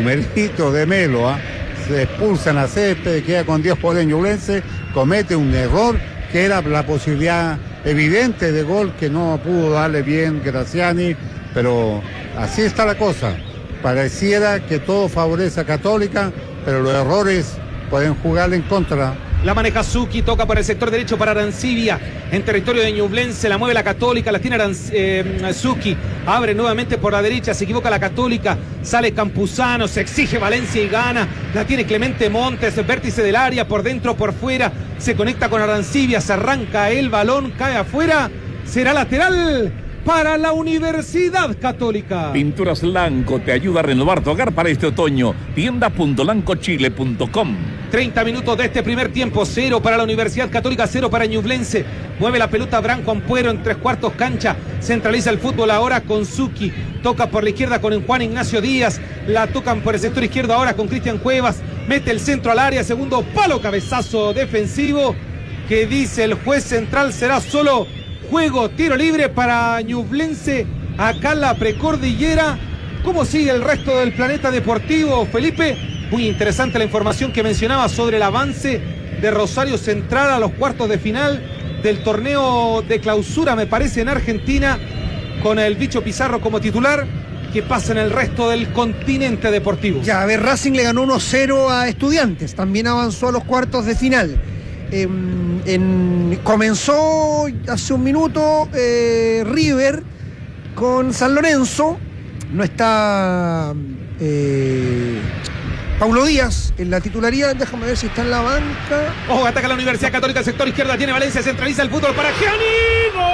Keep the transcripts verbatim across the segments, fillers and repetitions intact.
numerito de Melo, ¿eh? Se expulsan a Céspedes, queda con diez por el Ñublense, comete un error que era la posibilidad evidente de gol que no pudo darle bien Graziani, pero así está la cosa. Pareciera que todo favorece a Católica, pero los errores pueden jugarle en contra. La maneja Zucchi, toca por el sector derecho para Arancibia, en territorio de Ñublense, la mueve la Católica, la tiene Aranz, eh, Zucchi, abre nuevamente por la derecha, se equivoca la Católica, sale Campuzano, se exige Valencia y gana, la tiene Clemente Montes, vértice del área, por dentro, por fuera, se conecta con Arancibia, se arranca el balón, cae afuera, será lateral para la Universidad Católica. Pinturas Lanco te ayuda a renovar tu hogar para este otoño. tienda punto lancochile punto com. treinta minutos de este primer tiempo, cero para la Universidad Católica, cero para Ñublense. Mueve la pelota Branco Ampuero en tres cuartos cancha. Centraliza el fútbol ahora con Zucchi. Toca por la izquierda con Juan Ignacio Díaz. La tocan por el sector izquierdo ahora con Cristian Cuevas. Mete el centro al área, segundo palo, cabezazo defensivo. Que dice el juez central, será solo juego, tiro libre para Ñublense. Acá en la precordillera. ¿Cómo sigue el resto del planeta deportivo, Felipe? Muy interesante la información que mencionaba sobre el avance de Rosario Central a los cuartos de final del torneo de clausura, me parece, en Argentina, con el Bicho Pizarro como titular. ¿Qué pasa en el resto del continente deportivo? Ya, a ver, Racing le ganó uno cero a Estudiantes, también avanzó a los cuartos de final. Eh, en, comenzó hace un minuto eh, River con San Lorenzo. No está eh, Paulo Díaz en la titularidad. Déjame ver si está en la banca. Ojo, ataca la Universidad Católica, sector izquierda tiene Valencia, centraliza el fútbol para Gianni. ¡Gol!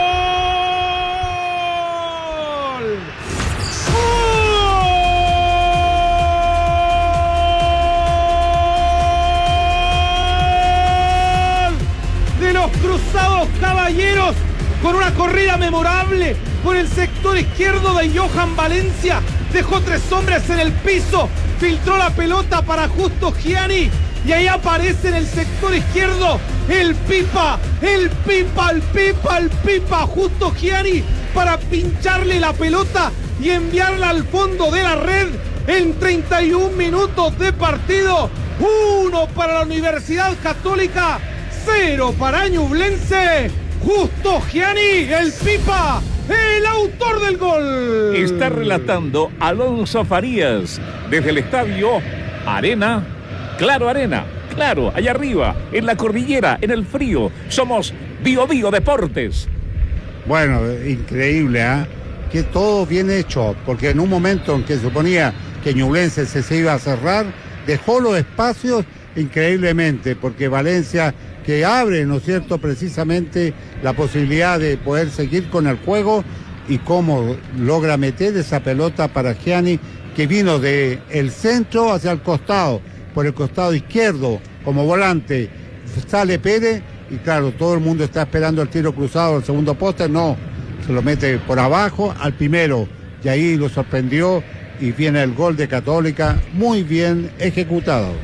¡Gol! De los Cruzados Caballeros, con una corrida memorable por el sector izquierdo de Johan Valencia. Dejó tres hombres en el piso, filtró la pelota para Justo Gianni y ahí aparece en el sector izquierdo el Pipa, el Pipa, el Pipa, el Pipa, Justo Gianni, para pincharle la pelota y enviarla al fondo de la red en treinta y un minutos de partido. Uno para la Universidad Católica, cero para Ñublense. Justo Gianni, el Pipa, el autor del gol. Está relatando Alonso Farías desde el estadio Arena, Claro Arena, claro, allá arriba, en la cordillera, en el frío. Somos Bio Bio Deportes. Bueno, increíble, ¿eh? Que todo bien hecho, porque en un momento en que se suponía que Ñublense se, se iba a cerrar, dejó los espacios increíblemente, porque Valencia, que abre, ¿no es cierto?, precisamente la posibilidad de poder seguir con el juego, y cómo logra meter esa pelota para Gianni, que vino de el centro hacia el costado, por el costado izquierdo, como volante, sale Pérez, y claro, todo el mundo está esperando el tiro cruzado al segundo poste, no, se lo mete por abajo al primero, y ahí lo sorprendió, y viene el gol de Católica, muy bien ejecutado.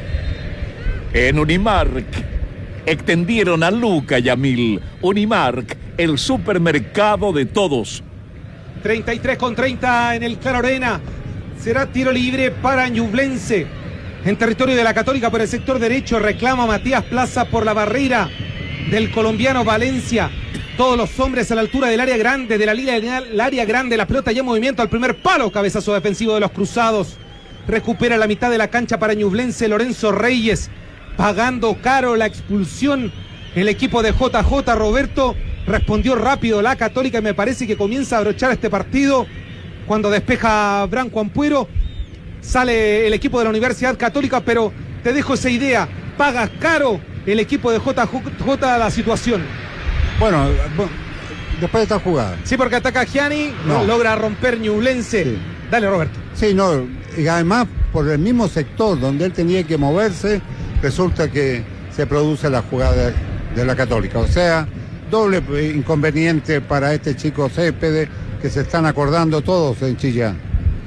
En Unimark extendieron a Luca Yamil. Unimark, el supermercado de todos. treinta y tres con treinta en el Claro Arena. Será tiro libre para Ñublense. En territorio de la Católica por el sector derecho reclama Matías Plaza por la barrera del colombiano Valencia. Todos los hombres a la altura del área grande, de la línea del área grande. La pelota ya en movimiento al primer palo. Cabezazo defensivo de los Cruzados. Recupera la mitad de la cancha para Ñublense Lorenzo Reyes. Pagando caro la expulsión el equipo de J J. Roberto respondió rápido la Católica y me parece que comienza a abrochar este partido cuando despeja Branco Ampuero. Sale el equipo de la Universidad Católica, pero te dejo esa idea. Paga caro el equipo de J J la situación. Bueno, después de esta jugada. Sí, porque ataca Gianni, no. logra romper Ñublense. Sí. Dale, Roberto. Sí, no, y además por el mismo sector donde él tenía que moverse, resulta que se produce la jugada de la Católica. O sea, doble inconveniente para este chico Céspedes, que se están acordando todos en Chillán.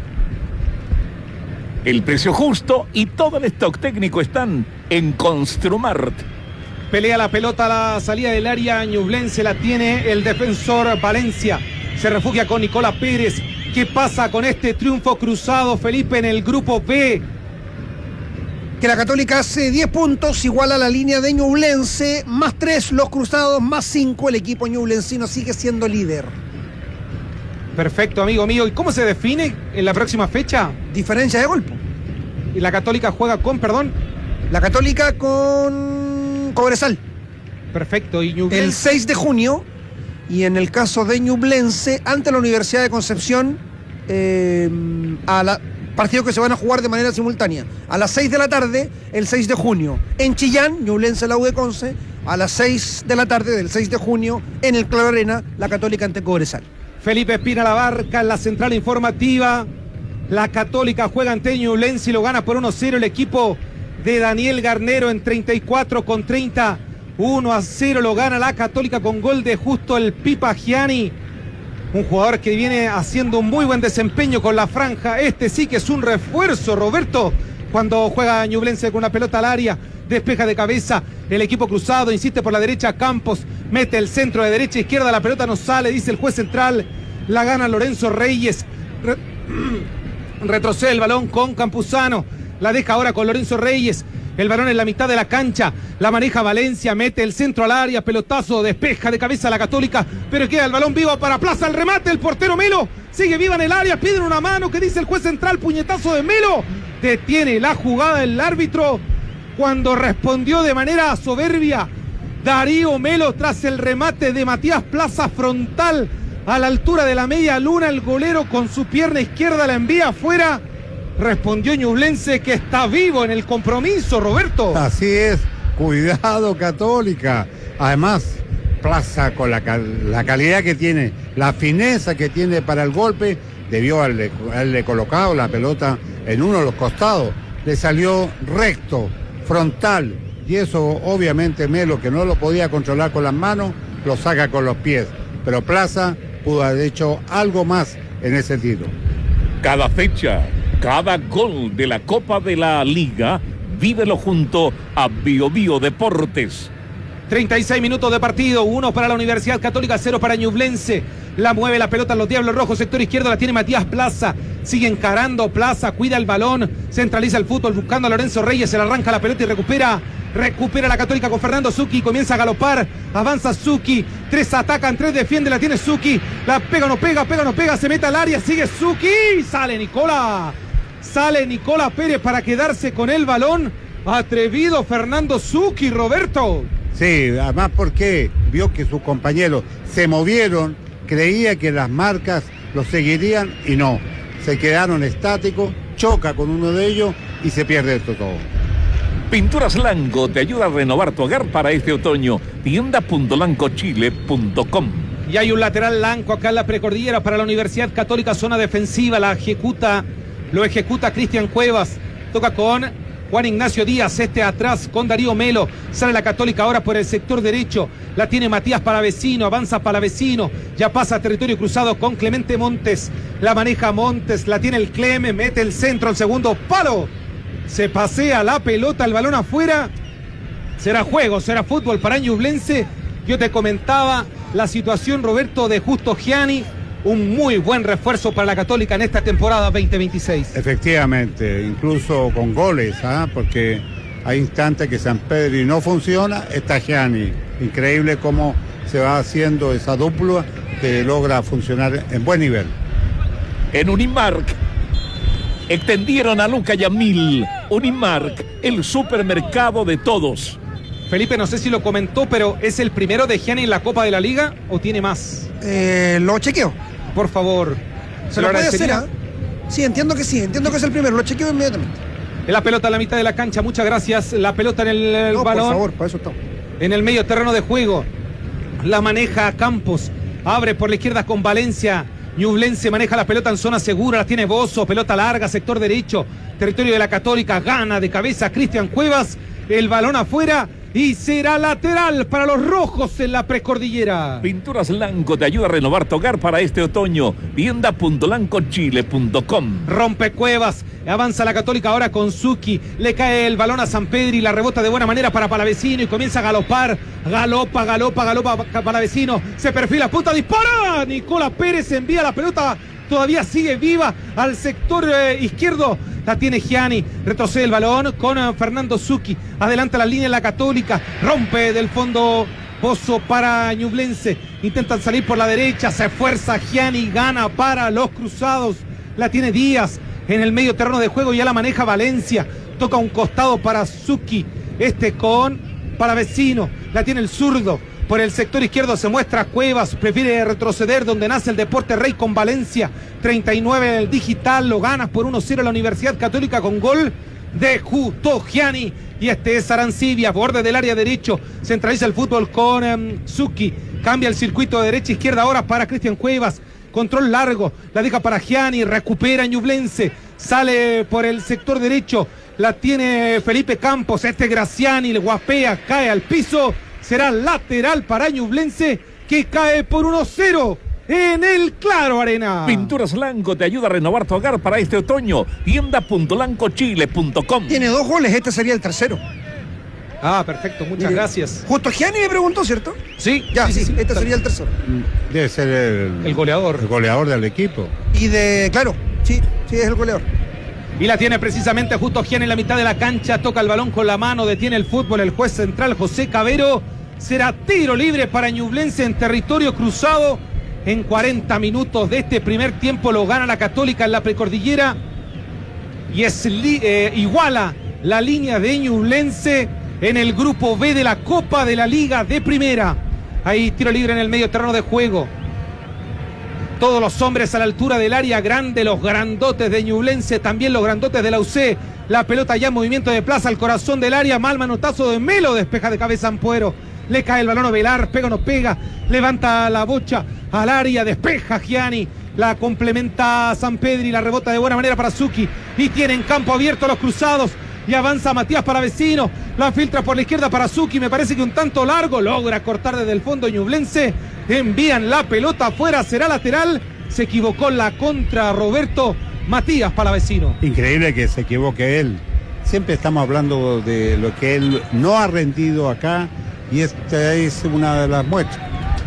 El precio justo y todo el stock técnico están en Construmart. Pelea la pelota a la salida del área Ñublense, la tiene el defensor Valencia. Se refugia con Nicolás Pérez. ¿Qué pasa con este triunfo cruzado, Felipe, en el grupo B Que la Católica hace diez puntos, igual a la línea de Ñublense, más tres los Cruzados, más cinco el equipo ñublencino sigue siendo líder. Perfecto, amigo mío. ¿Y cómo se define en la próxima fecha? Diferencia de gol. Y la Católica juega con, perdón. La Católica con Cobresal. Perfecto. Y Ñublense. El seis de junio. Y en el caso de Ñublense, ante la Universidad de Concepción, eh, a la partidos que se van a jugar de manera simultánea. A las seis de la tarde, el seis de junio. En Chillán, Ñublense la U de Conce. A las seis de la tarde del seis de junio, en el Claro Arena, la Católica ante Cobresal. Felipe Espina Labarca en la central informativa. La Católica juega ante Ñublense y lo gana por uno cero el equipo de Daniel Garnero en treinta y cuatro con treinta. uno a cero lo gana la Católica con gol de Justo el Pipa Gianni. Un jugador que viene haciendo un muy buen desempeño con la franja. Este sí que es un refuerzo, Roberto. Cuando juega Ñublense con una pelota al área, despeja de cabeza el equipo cruzado, insiste por la derecha Campos, mete el centro de derecha a izquierda, la pelota no sale, dice el juez central, la gana Lorenzo Reyes. Re retrocede el balón con Campuzano, la deja ahora con Lorenzo Reyes. El balón en la mitad de la cancha, la maneja Valencia, mete el centro al área, pelotazo, despeja de cabeza a la Católica, pero queda el balón vivo para Plaza, el remate, el portero Melo, sigue viva en el área, piden una mano, que dice el juez central, puñetazo de Melo, detiene la jugada el árbitro, cuando respondió de manera soberbia, Darío Melo tras el remate de Matías Plaza frontal, a la altura de la media luna, el golero con su pierna izquierda la envía afuera. Respondió Ñublense que está vivo en el compromiso, Roberto. Así es, cuidado Católica. Además, Plaza con la, cal la calidad que tiene, la fineza que tiene para el golpe, debió haberle, haberle colocado la pelota en uno de los costados. Le salió recto, frontal, y eso obviamente Melo, que no lo podía controlar con las manos, lo saca con los pies. Pero Plaza pudo haber hecho algo más en ese tiro. Cada fecha, cada gol de la Copa de la Liga, vívelo junto a Bio Bio Deportes. treinta y seis minutos de partido, uno para la Universidad Católica, cero para Ñublense. La mueve la pelota los Diablos Rojos, sector izquierdo la tiene Matías Plaza. Sigue encarando Plaza, cuida el balón, centraliza el fútbol buscando a Lorenzo Reyes, se le arranca la pelota y recupera. Recupera la Católica con Fernando Zucchi, comienza a galopar, avanza Zucchi, tres atacan, tres defiende, la tiene Zucchi, la pega o no pega, pega o no pega, se mete al área, sigue Zucchi, sale Nicola, sale Nicola Pérez para quedarse con el balón, atrevido Fernando Zucchi, Roberto. Sí, además porque vio que sus compañeros se movieron, creía que las marcas los seguirían y no, se quedaron estáticos, choca con uno de ellos y se pierde esto todo. Pinturas Lanco te ayuda a renovar tu hogar para este otoño. tienda punto lanco chile punto com. Y hay un lateral Lanco acá en la precordillera para la Universidad Católica, zona defensiva, la ejecuta, lo ejecuta Cristian Cuevas, toca con Juan Ignacio Díaz, este atrás con Darío Melo, sale la Católica ahora por el sector derecho, la tiene Matías Palavecino, avanza Palavecino, ya pasa a territorio cruzado con Clemente Montes, la maneja Montes, la tiene el Cleme, mete el centro al segundo palo. Se pasea la pelota, el balón afuera. Será juego, será fútbol para Ñublense. Yo te comentaba la situación, Roberto, de Justo Gianni. Un muy buen refuerzo para la Católica en esta temporada veinte veintiséis. Efectivamente, incluso con goles, ¿ah? Porque hay instantes que San Pedro no funciona, está Gianni. Increíble cómo se va haciendo esa dupla que logra funcionar en buen nivel. En Unimark extendieron a Luca Yamil. Unimark, el supermercado de todos. Felipe, no sé si lo comentó, pero ¿es el primero de Gianni en la Copa de la Liga o tiene más? Eh, lo chequeo. Por favor. Se lo puede hacer, ¿ah? Sí, entiendo que sí, entiendo que es el primero, lo chequeo inmediatamente. La pelota en la mitad de la cancha, muchas gracias. La pelota en el, el no, balón. Por favor, para eso estamos. En el medio terreno de juego. La maneja Campos. Abre por la izquierda con Valencia. Ñublense maneja la pelota en zona segura, la tiene Bozo, pelota larga, sector derecho, territorio de la Católica, gana de cabeza Cristian Cuevas, el balón afuera y será lateral para los rojos en la precordillera. Pinturas Lanco te ayuda a renovar tu hogar para este otoño. tienda punto lanco chile punto com. Rompe Cuevas, avanza la Católica ahora con Zucchi, le cae el balón a San Pedro y la rebota de buena manera para Palavecino y comienza a galopar, galopa, galopa, galopa Palavecino, se perfila, punta, dispara, Nicola Pérez envía la pelota, todavía sigue viva al sector eh, izquierdo, la tiene Gianni, retrocede el balón con uh, Fernando Zucchi, adelanta la línea la Católica, rompe del fondo Pozo para Ñublense, intentan salir por la derecha, se esfuerza Gianni, gana para los cruzados, la tiene Díaz, en el medio terreno de juego ya la maneja Valencia, toca un costado para Zucchi, este con Palavecino, la tiene el zurdo, por el sector izquierdo se muestra Cuevas, prefiere retroceder donde nace el Deporte Rey con Valencia, treinta y nueve el digital, lo ganas por uno cero la Universidad Católica con gol de Justo Gianni, y este es Arancibia, borde del área derecho, centraliza el fútbol con um, Zucchi, cambia el circuito de derecha a izquierda ahora para Cristian Cuevas, control largo, la deja para Gianni, recupera Ñublense, sale por el sector derecho, la tiene Felipe Campos, este Graciani, le guapea, cae al piso, será lateral para Ñublense, que cae por uno cero en el Claro Arena. Pinturas Lanco te ayuda a renovar tu hogar para este otoño. tienda punto lanco chile punto com. Tiene dos goles, este sería el tercero. Ah, perfecto, muchas Mire, gracias. Justo Gianni me preguntó, ¿cierto? Sí, Ya, sí, sí, sí, sí. este sería el tercero. Debe ser el, El goleador. el goleador del equipo. Y de, claro, sí, sí, es el goleador. Y la tiene precisamente Justo Gianni en la mitad de la cancha, toca el balón con la mano, detiene el fútbol el juez central José Cabero. Será tiro libre para Ñublense en territorio cruzado. En cuarenta minutos de este primer tiempo lo gana la Católica en la precordillera. Y es eh, iguala la línea de Ñublense en el grupo B de la Copa de la Liga de Primera. Ahí tiro libre en el medio terreno de juego. Todos los hombres a la altura del área grande, los grandotes de Ñublense, también los grandotes de la U C. La pelota ya en movimiento de plaza al corazón del área, mal manotazo de Melo, despeja de cabeza Ampuero. Le cae el balón a Velar, pega o no pega, levanta la bocha al área, despeja Gianni, la complementa San Pedri, la rebota de buena manera para Zucchi, y tienen campo abierto los cruzados, y avanza Matías Palavecino, la filtra por la izquierda para Zucchi, me parece que un tanto largo, logra cortar desde el fondo Ñublense, envían la pelota afuera, será lateral, se equivocó la contra Roberto Matías Palavecino. Increíble que se equivoque él. Siempre estamos hablando de lo que él no ha rendido acá, y esta es una de las muestras.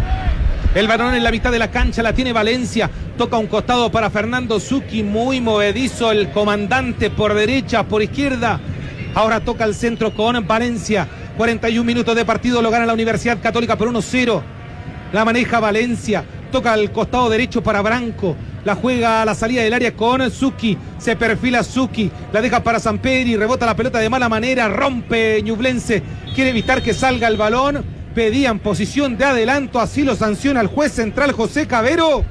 El balón en la mitad de la cancha, la tiene Valencia, toca un costado para Fernando Zucchi, muy movedizo el comandante por derecha, por izquierda, ahora toca el centro con Valencia, cuarenta y un minutos de partido, lo gana la Universidad Católica por uno cero, la maneja Valencia, toca al costado derecho para Branco, la juega a la salida del área con Zucchi, se perfila Zucchi, la deja para San Pedri, rebota la pelota de mala manera, rompe Ñublense, quiere evitar que salga el balón, pedían posición de adelanto, así lo sanciona el juez central José Cabero.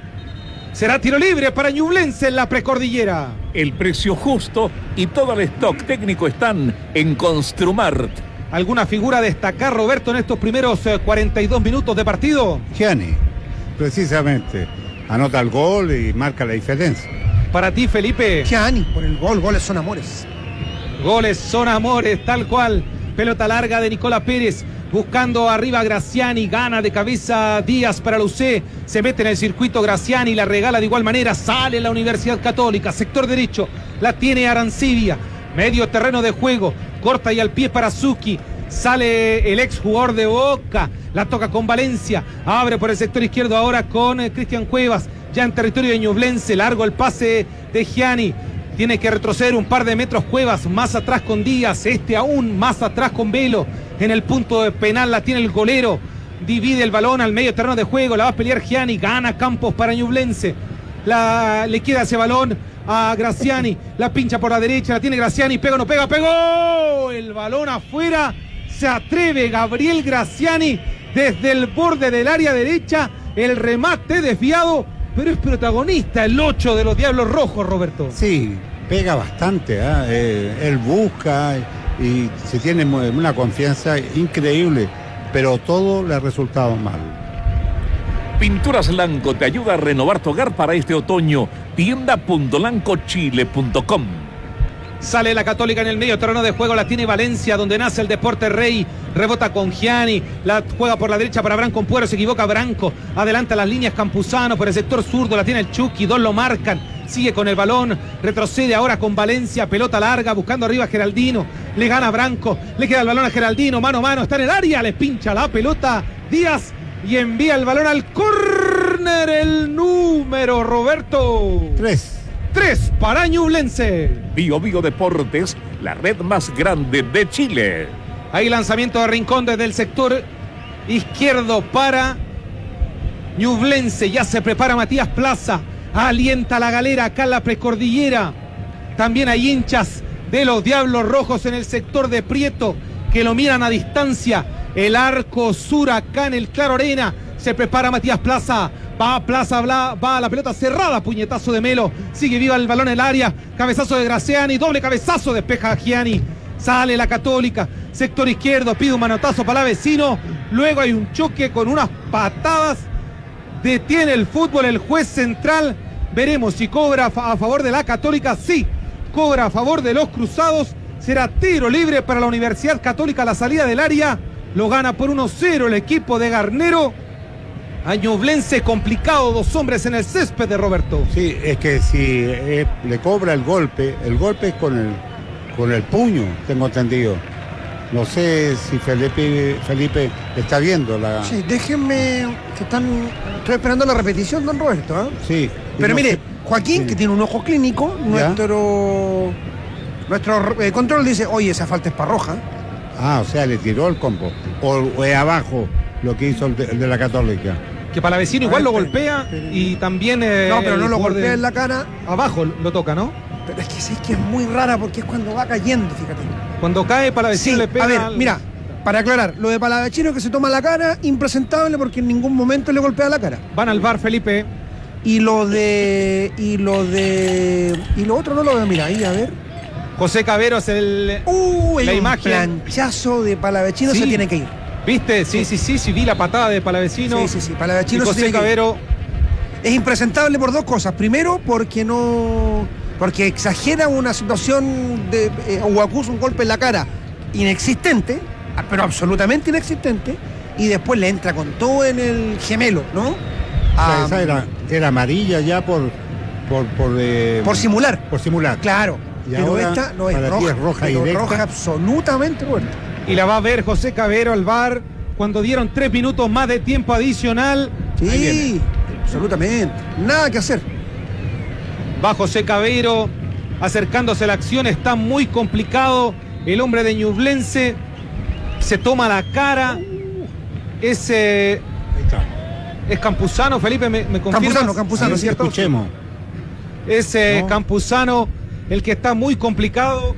Será tiro libre para Ñublense en la precordillera. El precio justo y todo el stock técnico están en Construmart. ¿Alguna figura a destacar, Roberto, en estos primeros eh, cuarenta y dos minutos de partido? Gianni, precisamente, anota el gol y marca la diferencia. Para ti, Felipe. Gianni, por el gol, goles son amores. Goles son amores, tal cual. Pelota larga de Nicola Pérez, buscando arriba a Graciani, gana de cabeza Díaz para la U C, se mete en el circuito Graciani, la regala de igual manera, sale la Universidad Católica, sector derecho, la tiene Arancibia, medio terreno de juego, corta y al pie para Zucchi, sale el ex jugador de Boca, la toca con Valencia, abre por el sector izquierdo ahora con eh, Cristian Cuevas, ya en territorio de Ñublense, largo el pase de Gianni, tiene que retroceder un par de metros Cuevas, más atrás con Díaz, este aún más atrás con Velo, en el punto de penal la tiene el golero, divide el balón al medio terreno de juego, la va a pelear Gianni, gana Campos para Ñublense, la, le queda ese balón a Graciani, la pincha por la derecha, la tiene Graciani, pega o no pega, pegó, el balón afuera, se atreve Gabriel Graciani desde el borde del área derecha, el remate desviado, pero es protagonista el ocho de los Diablos Rojos, Roberto. Sí, pega bastante, ¿eh? Eh, él busca y se tiene una confianza increíble, pero todo le ha resultado mal. Pinturas Lanco te ayuda a renovar tu hogar para este otoño. tienda punto lanco chile punto com. Sale la Católica en el medio terreno de juego, la tiene Valencia, donde nace el Deporte Rey, rebota con Gianni, la juega por la derecha para Branco Ampuero, se equivoca Branco, adelanta las líneas Campuzano, por el sector zurdo la tiene el Chucky, dos lo marcan, sigue con el balón, retrocede ahora con Valencia, pelota larga, buscando arriba a Geraldino, le gana Branco, le queda el balón a Geraldino, mano a mano, está en el área, le pincha la pelota Díaz y envía el balón al córner, el número, Roberto. Tres. tres para Ñublense. Bio Bio Deportes, la red más grande de Chile. Hay lanzamiento de Rincón desde el sector izquierdo para Ñublense. Ya se prepara Matías Plaza. Alienta la galera acá en la precordillera. También hay hinchas de los Diablos Rojos en el sector de Prieto que lo miran a distancia. El arco sur acá en el Claro Arena. Se prepara Matías Plaza. Va a Plaza, va, va a la pelota cerrada. Puñetazo de Melo. Sigue viva el balón en el área. Cabezazo de Graciani. Doble cabezazo. Despeja a Gianni. Sale la Católica. Sector izquierdo. Pide un manotazo para la Vecino. Luego hay un choque con unas patadas. Detiene el fútbol el juez central. Veremos si cobra a favor de la Católica. Sí, cobra a favor de los Cruzados. Será tiro libre para la Universidad Católica. La salida del área. Lo gana por uno cero el equipo de Garnero. A Ñublense complicado, dos hombres en el césped de Roberto. Sí, es que si eh, le cobra el golpe, el golpe es con el, con el puño, tengo entendido. No sé si Felipe, Felipe está viendo la... Sí, déjenme, que están, estoy esperando la repetición, don Roberto. ¿eh? Sí. Pero no mire, sé, Joaquín, sí. que tiene un ojo clínico, nuestro, nuestro eh, control dice, oye, esa falta es para roja. Ah, o sea, le tiró el combo. O, o es abajo lo que hizo el de, el de la Católica. Que Palavecino igual ver, lo pero- golpea pero- y también... eh, No, pero no el lo jugador golpea de- en la cara. Abajo lo toca, ¿no? Pero es que sí que es muy rara porque es cuando va cayendo, fíjate. Cuando cae Palavecino Sí, le pega... a ver, al- mira, para aclarar, lo de Palavecino que se toma la cara, impresentable porque en ningún momento le golpea la cara. Van al bar, Felipe. Y lo de. Y lo de. Y lo otro no lo veo, mira, ahí, a ver. José Caberos, el... Uh, el La un imagen. planchazo de Palavecino Sí. se tiene que ir. ¿Viste? Sí, sí, sí, sí, vi la patada de Palavecino. Sí, sí, sí, Y Palavecino se José tiene que ir. Cabero, Es impresentable por dos cosas. Primero, porque no. Porque exagera una situación de. Eh, o acusa un golpe en la cara inexistente, pero absolutamente inexistente, y después le entra con todo en el gemelo, ¿no? O sea, Ah, esa era, era amarilla ya por... Por, por, eh, por simular. por simular. Claro. Y Pero ahora, esta no es para ti roja, es roja pero directa. roja absolutamente buena. y la va a ver José Cabero al bar cuando dieron tres minutos más de tiempo adicional. Ahí Sí, viene. absolutamente. Nada que hacer. Va José Cabero acercándose a la acción, está muy complicado. El hombre de Ñublense se toma la cara. Es, eh, Ahí está. es Campuzano, Felipe, me, me confirmas. Campuzano, Campuzano, A ver si ¿cierto? escuchemos. Es eh, No. Campuzano el que está muy complicado.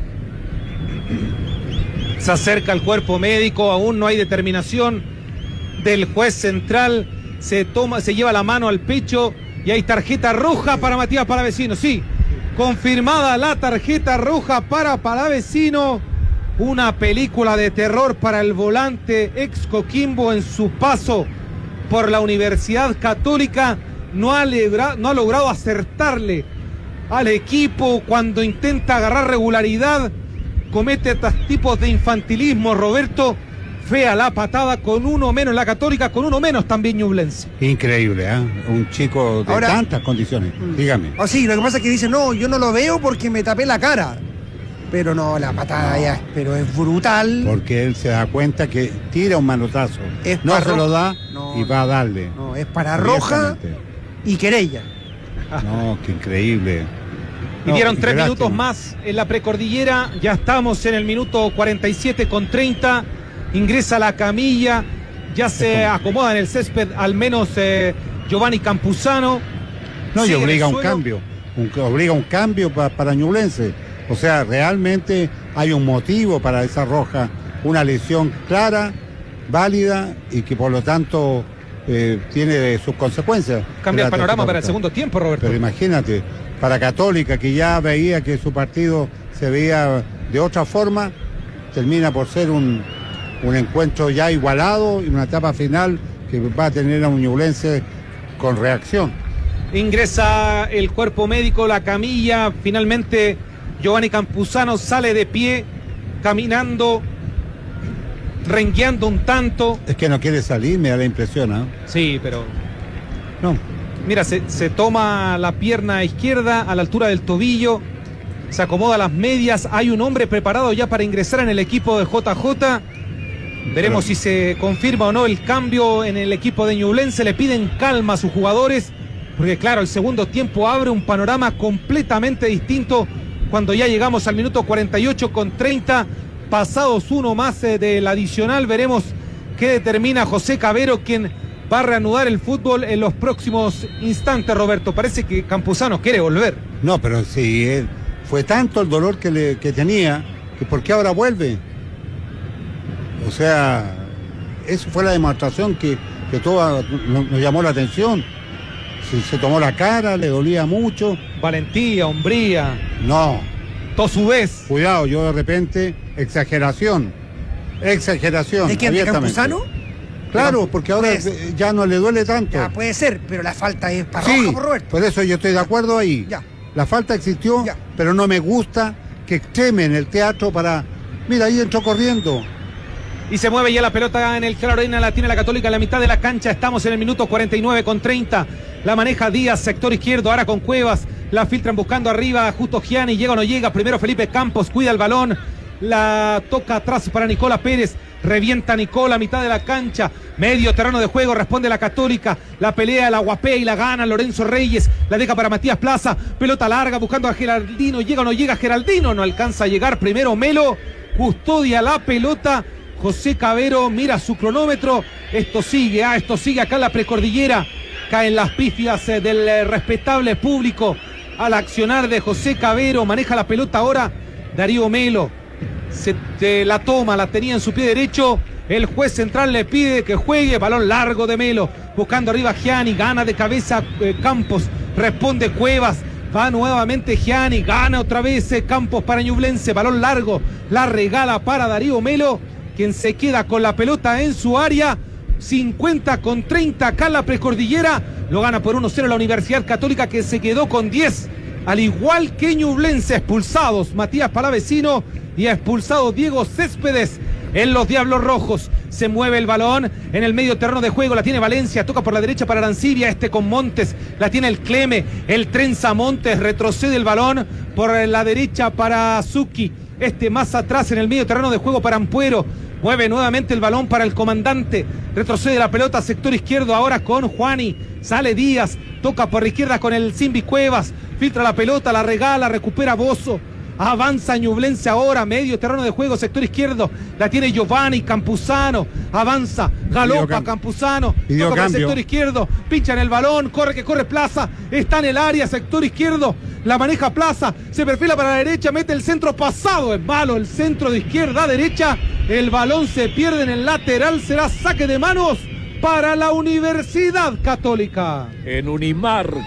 Se acerca al cuerpo médico, aún no hay determinación del juez central. Se toma, se lleva la mano al pecho y hay tarjeta roja para Matías Palavecino. Sí, confirmada la tarjeta roja para Palavecino. Una película de terror para el volante ex Coquimbo en su paso por la Universidad Católica. No ha, legra- no ha logrado acertarle al equipo cuando intenta agarrar regularidad. Comete estos tipos de infantilismo, Roberto. Fea la patada, con uno menos la Católica, con uno menos también Ñublense. Increíble, ¿eh? Un chico de Ahora- tantas condiciones. Dígame. Oh, sí, lo que pasa es que dice, no, yo no lo veo porque me tapé la cara. Pero no, la patada ya, pero es brutal. Porque él se da cuenta que tira un manotazo. Es No para se lo da no, y va a darle. No, es para roja Abiertamente. y querella. No, qué increíble. Y No, dieron qué tres minutos lástima. más en la precordillera. Ya estamos en el minuto cuarenta y siete con treinta. Ingresa la camilla. Ya se acomoda en el césped al menos eh, Giovanni Campuzano. No, y Sigue en obliga el un suelo. cambio. Un, obliga un cambio pa- para Ñublense. O sea, realmente hay un motivo para esa roja. Una lesión clara, válida y que por lo tanto eh, tiene sus consecuencias. Cambia el La panorama tarjeta para el roja. segundo tiempo, Roberto. Pero imagínate, para Católica, que ya veía que su partido se veía de otra forma, termina por ser un, un encuentro ya igualado y una etapa final que va a tener a un Ñublense con reacción. Ingresa el cuerpo médico, la camilla. Finalmente Giovanni Campuzano sale de pie, caminando, rengueando un tanto. Es que no quiere salir, me da la impresión, ¿ah? Sí, pero No. mira, se, se toma la pierna izquierda a la altura del tobillo, se acomoda las medias. Hay un hombre preparado ya para ingresar en el equipo de J J. Veremos Pero- si se confirma o no el cambio en el equipo de Ñublense. Le piden calma a sus jugadores. porque claro, el segundo tiempo abre un panorama completamente distinto cuando ya llegamos al minuto cuarenta y ocho con treinta, pasados uno más eh, del adicional. Veremos qué determina José Cavero, quien va a reanudar el fútbol en los próximos instantes. Roberto, parece que Campuzano quiere volver. No, pero sí, él, fue tanto el dolor que, le, que tenía, que por qué ahora vuelve. O sea, eso fue la demostración que, que todo nos, nos llamó la atención. Se, se tomó la cara, le dolía mucho. Valentía, hombría. No. Tosudez. Cuidado, yo de repente, exageración. Exageración. ¿De quién? ¿De Campuzano? Claro, porque ahora pues, ya no le duele tanto. Ya, puede ser, pero la falta es para sí, roja por Roberto. Por eso yo estoy de acuerdo ahí. Ya. La falta existió, ya. Pero no me gusta que extremen el teatro para... Mira, ahí entró corriendo. Y se mueve ya la pelota en el Claro Arena, la tiene la Católica en la mitad de la cancha. Estamos en el minuto cuarenta y nueve con treinta. La maneja Díaz, sector izquierdo, ahora con Cuevas. La filtran buscando arriba, justo Gianni, llega o no llega. Primero Felipe Campos, cuida el balón. La toca atrás para Nicola Pérez. Revienta Nicola, mitad de la cancha. Medio terreno de juego, responde la Católica. La pelea, la guapea y la gana Lorenzo Reyes. La deja para Matías Plaza. Pelota larga buscando a Geraldino. Llega o no llega Geraldino. No alcanza a llegar. Primero Melo. Custodia la pelota. José Cavero mira su cronómetro. Esto sigue, ah, esto sigue acá en la precordillera. Caen las pifias eh, del eh, respetable público al accionar de José Cavero. Maneja la pelota ahora Darío Melo. Se eh, la toma, la tenía en su pie derecho. El juez central le pide que juegue. Balón largo de Melo. Buscando arriba Gianni. Gana de cabeza eh, Campos. Responde Cuevas. Va nuevamente Gianni. Gana otra vez eh, Campos para Ñublense. Balón largo. La regala para Darío Melo, quien se queda con la pelota en su área. cincuenta con treinta acá en la precordillera. Lo gana por uno cero la Universidad Católica, que se quedó con diez. Al igual que Ñublense. Expulsados Matías Palavecino y expulsado Diego Céspedes en los Diablos Rojos. Se mueve el balón en el medio terreno de juego. La tiene Valencia. Toca por la derecha para Arancibia. Este con Montes. La tiene el Cleme. El trenza Montes. Retrocede el balón por la derecha para Zucchi. Este más atrás en el medio terreno de juego para Ampuero. Mueve nuevamente el balón para el comandante. Retrocede la pelota, sector izquierdo ahora con Juani. Sale Díaz. Toca por la izquierda con el Simbi Cuevas. Filtra la pelota, la regala, recupera Bozo. Avanza Ñublense ahora, medio terreno de juego, sector izquierdo. La tiene Giovanni, Campuzano. Avanza, galopa Campuzano. Toca por el sector izquierdo. Pincha en el balón, corre que corre Plaza. Está en el área, sector izquierdo. La maneja Plaza, se perfila para la derecha, mete el centro pasado. Es malo el centro de izquierda a derecha. El balón se pierde en el lateral. Será saque de manos para la Universidad Católica. En Unimark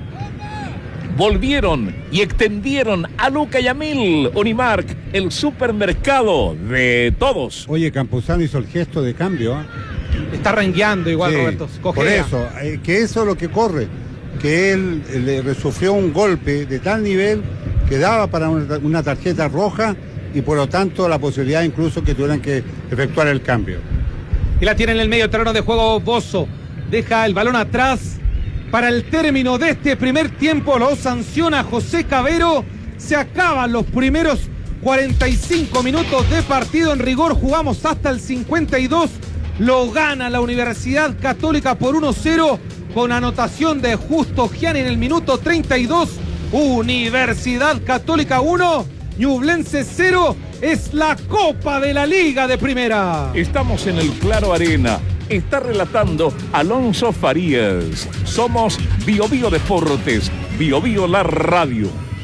volvieron y extendieron a Luca y a Mil. Unimark, el supermercado de todos. Oye, Campuzano hizo el gesto de cambio, ¿eh? Está rengueando igual, sí, Roberto. Cogea. Por eso, eh, que eso es lo que corre. Que él eh, le resufrió un golpe de tal nivel que daba para una, una tarjeta roja y por lo tanto la posibilidad incluso que tuvieran que efectuar el cambio. Y la tiene en el medio terreno de juego Bozo. Deja el balón atrás. Para el término de este primer tiempo lo sanciona José Cavero. Se acaban los primeros cuarenta y cinco minutos de partido. En rigor jugamos hasta el cincuenta y dos. Lo gana la Universidad Católica por uno cero con anotación de Justo Gianni en el minuto treinta y dos. Universidad Católica uno, Ñublense cero. Es la Copa de la Liga de Primera. Estamos en el Claro Arena. Está relatando Alonso Farías. Somos Bio Bio Deportes, Bio Bio la radio.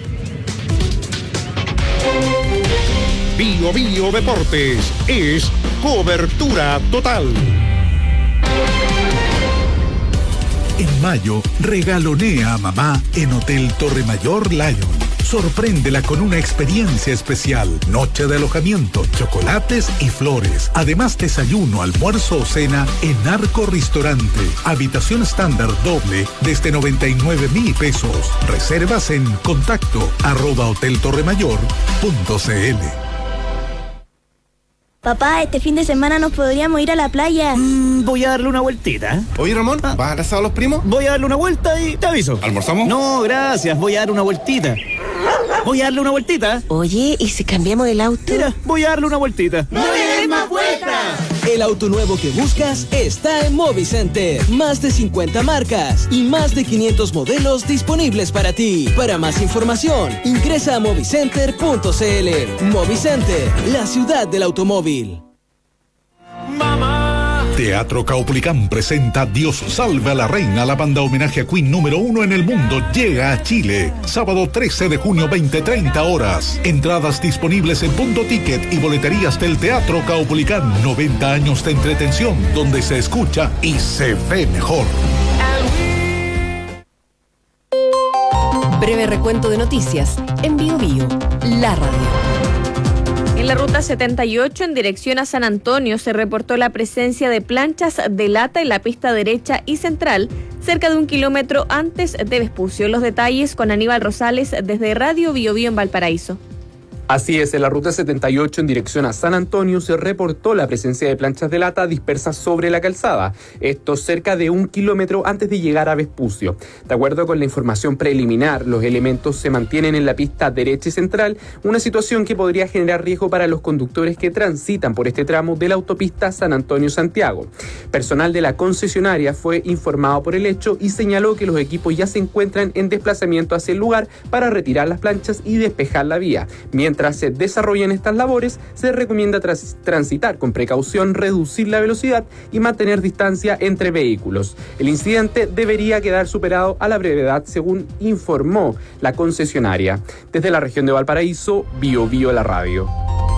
Bio Bio Deportes es cobertura total. En mayo, regalonea a mamá en Hotel Torre Mayor Lion. Sorpréndela con una experiencia especial. Noche de alojamiento, chocolates y flores. Además, desayuno, almuerzo o cena en Arco Restaurante. Habitación estándar doble desde noventa y nueve mil pesos. Reservas en contacto arroba hoteltorremayor punto cl. Papá, este fin de semana nos podríamos ir a la playa. Mm, voy a darle una vueltita. Oye, Ramón, ah. ¿vas al asado a los primos? Voy a darle una vuelta y te aviso. ¿Almorzamos? No, gracias, voy a dar una vueltita. Voy a darle una vueltita. Oye, ¿y si cambiamos el auto? Mira, voy a darle una vueltita. ¡No le des más vueltas! El auto nuevo que buscas está en Movicenter. Más de cincuenta marcas y más de quinientos modelos disponibles para ti. Para más información, ingresa a movicenter punto c l. Movicenter, la ciudad del automóvil. Teatro Caupolicán presenta Dios salve a la reina. La banda homenaje a Queen número uno en el mundo llega a Chile. Sábado trece de junio, veinte treinta horas. Entradas disponibles en Punto Ticket y boleterías del Teatro Caupolicán. noventa años de entretención donde se escucha y se ve mejor. Breve recuento de noticias en Bio Bio, la radio. En la ruta setenta y ocho, en dirección a San Antonio, se reportó la presencia de planchas de lata en la pista derecha y central, cerca de un kilómetro antes de Vespucio. Los detalles con Aníbal Rosales desde Radio Bio Bio en Valparaíso. Así es, en la ruta setenta y ocho en dirección a San Antonio se reportó la presencia de planchas de lata dispersas sobre la calzada, esto cerca de un kilómetro antes de llegar a Vespucio. De acuerdo con la información preliminar, los elementos se mantienen en la pista derecha y central, una situación que podría generar riesgo para los conductores que transitan por este tramo de la autopista San Antonio-Santiago. Personal de la concesionaria fue informado por el hecho y señaló que los equipos ya se encuentran en desplazamiento hacia el lugar para retirar las planchas y despejar la vía. Mientras Mientras se desarrollan estas labores, se recomienda tras, transitar con precaución, reducir la velocidad y mantener distancia entre vehículos. El incidente debería quedar superado a la brevedad, según informó la concesionaria. Desde la región de Valparaíso, Bio Bio la radio.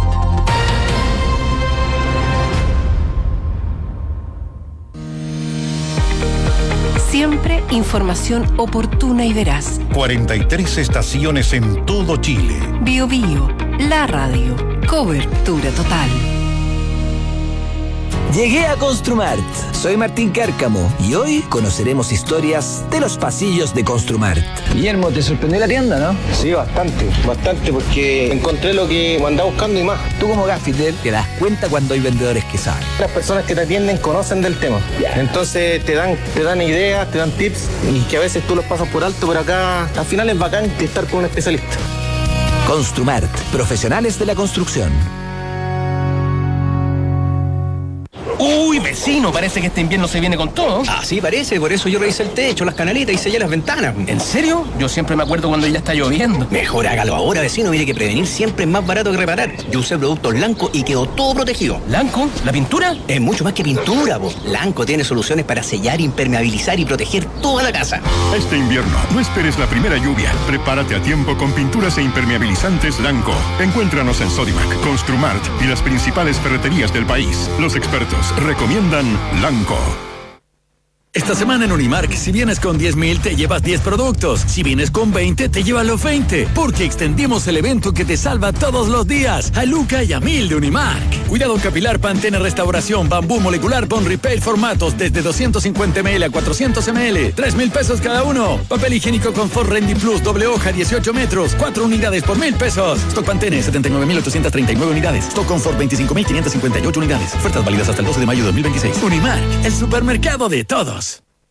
Siempre información oportuna y veraz. cuarenta y tres estaciones en todo Chile. Bio Bio, la radio. Cobertura total. Llegué a Construmart. Soy Martín Cárcamo y hoy conoceremos historias de los pasillos de Construmart. Guillermo, ¿te sorprendió la tienda, no? Sí, bastante, bastante, porque encontré lo que andaba buscando y más. Tú como gaffiter te das cuenta cuando hay vendedores que saben. Las personas que te atienden conocen del tema. Entonces te dan, te dan ideas, te dan tips y que a veces tú los pasas por alto, pero acá al final es bacán estar con un especialista. Construmart, profesionales de la construcción. Uy, vecino, parece que este invierno se viene con todo. Ah, sí, parece, por eso yo revisé el techo, las canaletas y sellé las ventanas. ¿En serio? Yo siempre me acuerdo cuando ya está lloviendo. Mejor hágalo ahora, vecino, mire que prevenir siempre es más barato que reparar. Yo usé productos Lanco y quedó todo protegido. ¿Lanco? ¿La pintura? Es mucho más que pintura, vos. Lanco tiene soluciones para sellar, impermeabilizar y proteger toda la casa. Este invierno, no esperes la primera lluvia. Prepárate a tiempo con pinturas e impermeabilizantes Lanco. Encuéntranos en Sodimac, Construmart y las principales ferreterías del país. Los expertos recomiendan Lanco. Esta semana en Unimark, si vienes con diez mil, te llevas diez productos. Si vienes con veinte, te llevas los veinte. Porque extendimos el evento que te salva todos los días. A Luca y a Mil de Unimark. Cuidado capilar, Pantene Restauración, Bambú Molecular, Bond Repair formatos desde doscientos cincuenta mililitros a cuatrocientos mililitros. tres mil pesos cada uno. Papel higiénico Confort Rendy Plus, doble hoja, dieciocho metros. cuatro unidades por mil pesos. Stock Pantene, setenta y nueve mil ochocientos treinta y nueve unidades. Stock Confort, veinticinco mil quinientos cincuenta y ocho unidades. Ofertas válidas hasta el doce de mayo de dos mil veintiséis. Unimark, el supermercado de todos.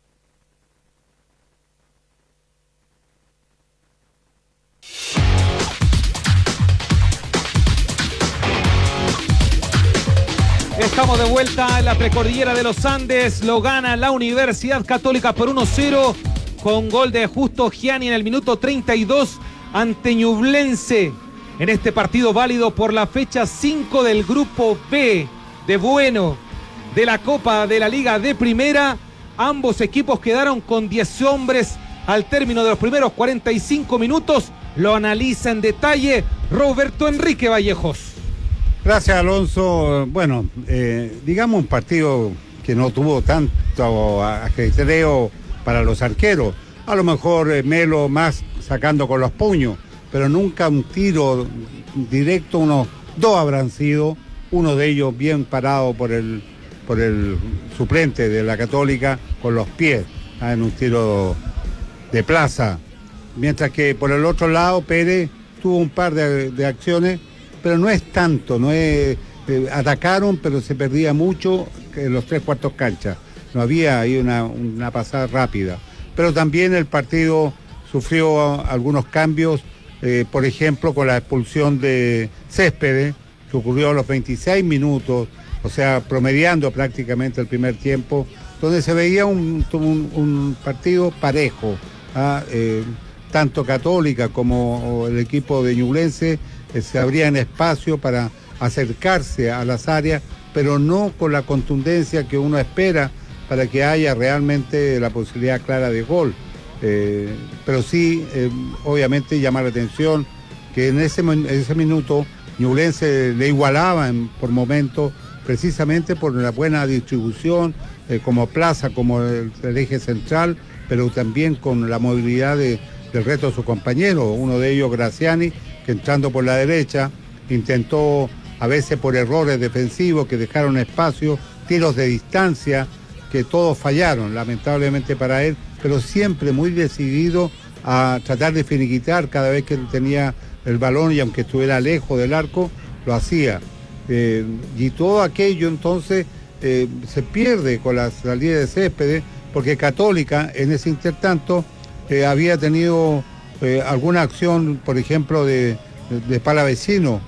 Estamos de vuelta en la precordillera de los Andes. Lo gana la Universidad Católica por uno cero con gol de Justo Gianni en el minuto treinta y dos ante Ñublense. En este partido válido por la fecha cinco del grupo B de Bueno de la Copa de la Liga de Primera. Ambos equipos quedaron con diez hombres al término de los primeros cuarenta y cinco minutos. Lo analiza en detalle Roberto Enrique Vallejos. Gracias, Alonso. Bueno, eh, digamos un partido que no tuvo tanto ajetreo para los arqueros. A lo mejor eh, Melo más sacando con los puños, pero nunca un tiro directo. Unos dos habrán sido, uno de ellos bien parado por el, por el suplente de la Católica con los pies, ¿ah? En un tiro de plaza. Mientras que por el otro lado Pérez tuvo un par de, de acciones, pero no es tanto, no es, eh, atacaron, pero se perdía mucho en los tres cuartos canchas. No había ahí una, una pasada rápida. Pero también el partido sufrió algunos cambios, eh, por ejemplo, con la expulsión de Céspedes, que ocurrió a los veintiséis minutos o sea, promediando prácticamente el primer tiempo, donde se veía un, un, un partido parejo. ¿ah? Eh, tanto Católica como el equipo de Ñublense eh, se abrían espacio para acercarse a las áreas, pero no con la contundencia que uno espera para que haya realmente la posibilidad clara de gol. Eh, pero sí, eh, obviamente llama la atención que en ese, en ese minuto Ñublense le igualaba en, por momentos, precisamente por la buena distribución, eh, como plaza, como el, el eje central, pero también con la movilidad de, del resto de sus compañeros, uno de ellos Graziani, que entrando por la derecha intentó, a veces por errores defensivos que dejaron espacio, tiros de distancia que todos fallaron, lamentablemente para él, pero siempre muy decidido a tratar de finiquitar cada vez que tenía el balón, y aunque estuviera lejos del arco, lo hacía. Eh, y todo aquello entonces eh, se pierde con la salida de Céspedes, porque Católica en ese intertanto eh, había tenido eh, alguna acción, por ejemplo, de, de, de Palavecino,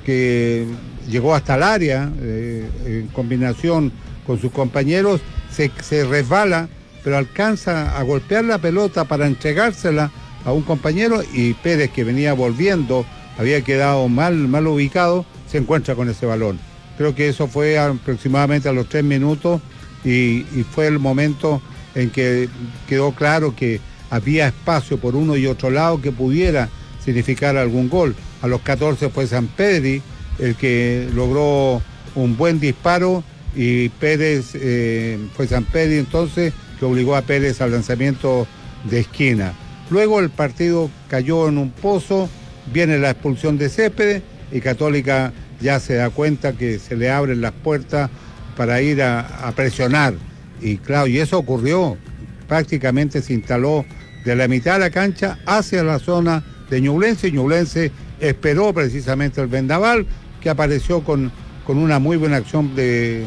que llegó hasta el área eh, en combinación con sus compañeros, se, se resbala, pero alcanza a golpear la pelota para entregársela a un compañero, y Pérez, que venía volviendo, había quedado mal, mal ubicado, se encuentra con ese balón. Creo que eso fue aproximadamente a los tres minutos y, y fue el momento en que quedó claro que había espacio por uno y otro lado que pudiera significar algún gol. A los catorce fue Sampedri el que logró un buen disparo, y Pérez, eh, fue Sampedri entonces que obligó a Pérez al lanzamiento de esquina. Luego el partido cayó en un pozo, viene la expulsión de Céspedes y Católica ya se da cuenta que se le abren las puertas para ir a, a presionar. Y claro, y eso ocurrió, prácticamente se instaló de la mitad de la cancha hacia la zona de Ñublense, y Ñublense esperó precisamente el vendaval, que apareció con, con una muy buena acción de,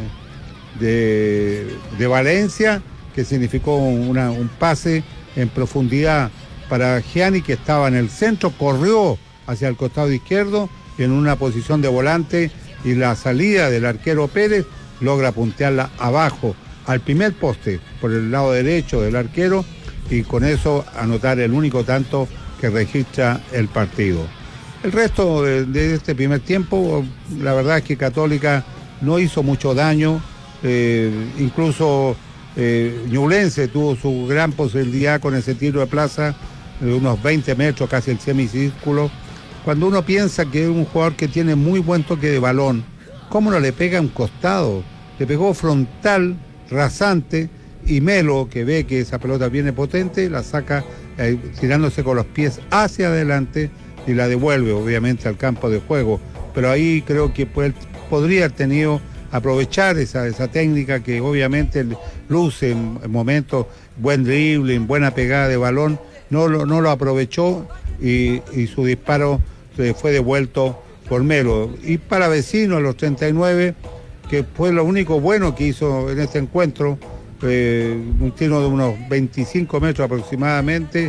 de, de Valencia, que significó una, un pase en profundidad para Gianni, que estaba en el centro, corrió hacia el costado izquierdo en una posición de volante, y la salida del arquero Pérez logra puntearla abajo al primer poste por el lado derecho del arquero, y con eso anotar el único tanto que registra el partido. El resto de, de este primer tiempo, la verdad es que Católica no hizo mucho daño, eh, incluso eh, Ñublense tuvo su gran posibilidad con ese tiro de plaza de unos veinte metros, casi el semicírculo. Cuando uno piensa que es un jugador que tiene muy buen toque de balón, ¿cómo no le pega un costado? Le pegó frontal, rasante, y Melo, que ve que esa pelota viene potente, la saca eh, tirándose con los pies hacia adelante y la devuelve obviamente al campo de juego. Pero ahí creo que pues, podría haber tenido aprovechar esa, esa técnica que obviamente luce en, en momentos, buen dribbling, buena pegada de balón, no lo, no lo aprovechó, y, y su disparo eh, fue devuelto por Melo. Y Palavecino a los treinta y nueve, que fue lo único bueno que hizo en este encuentro, eh, un tiro de unos veinticinco metros aproximadamente,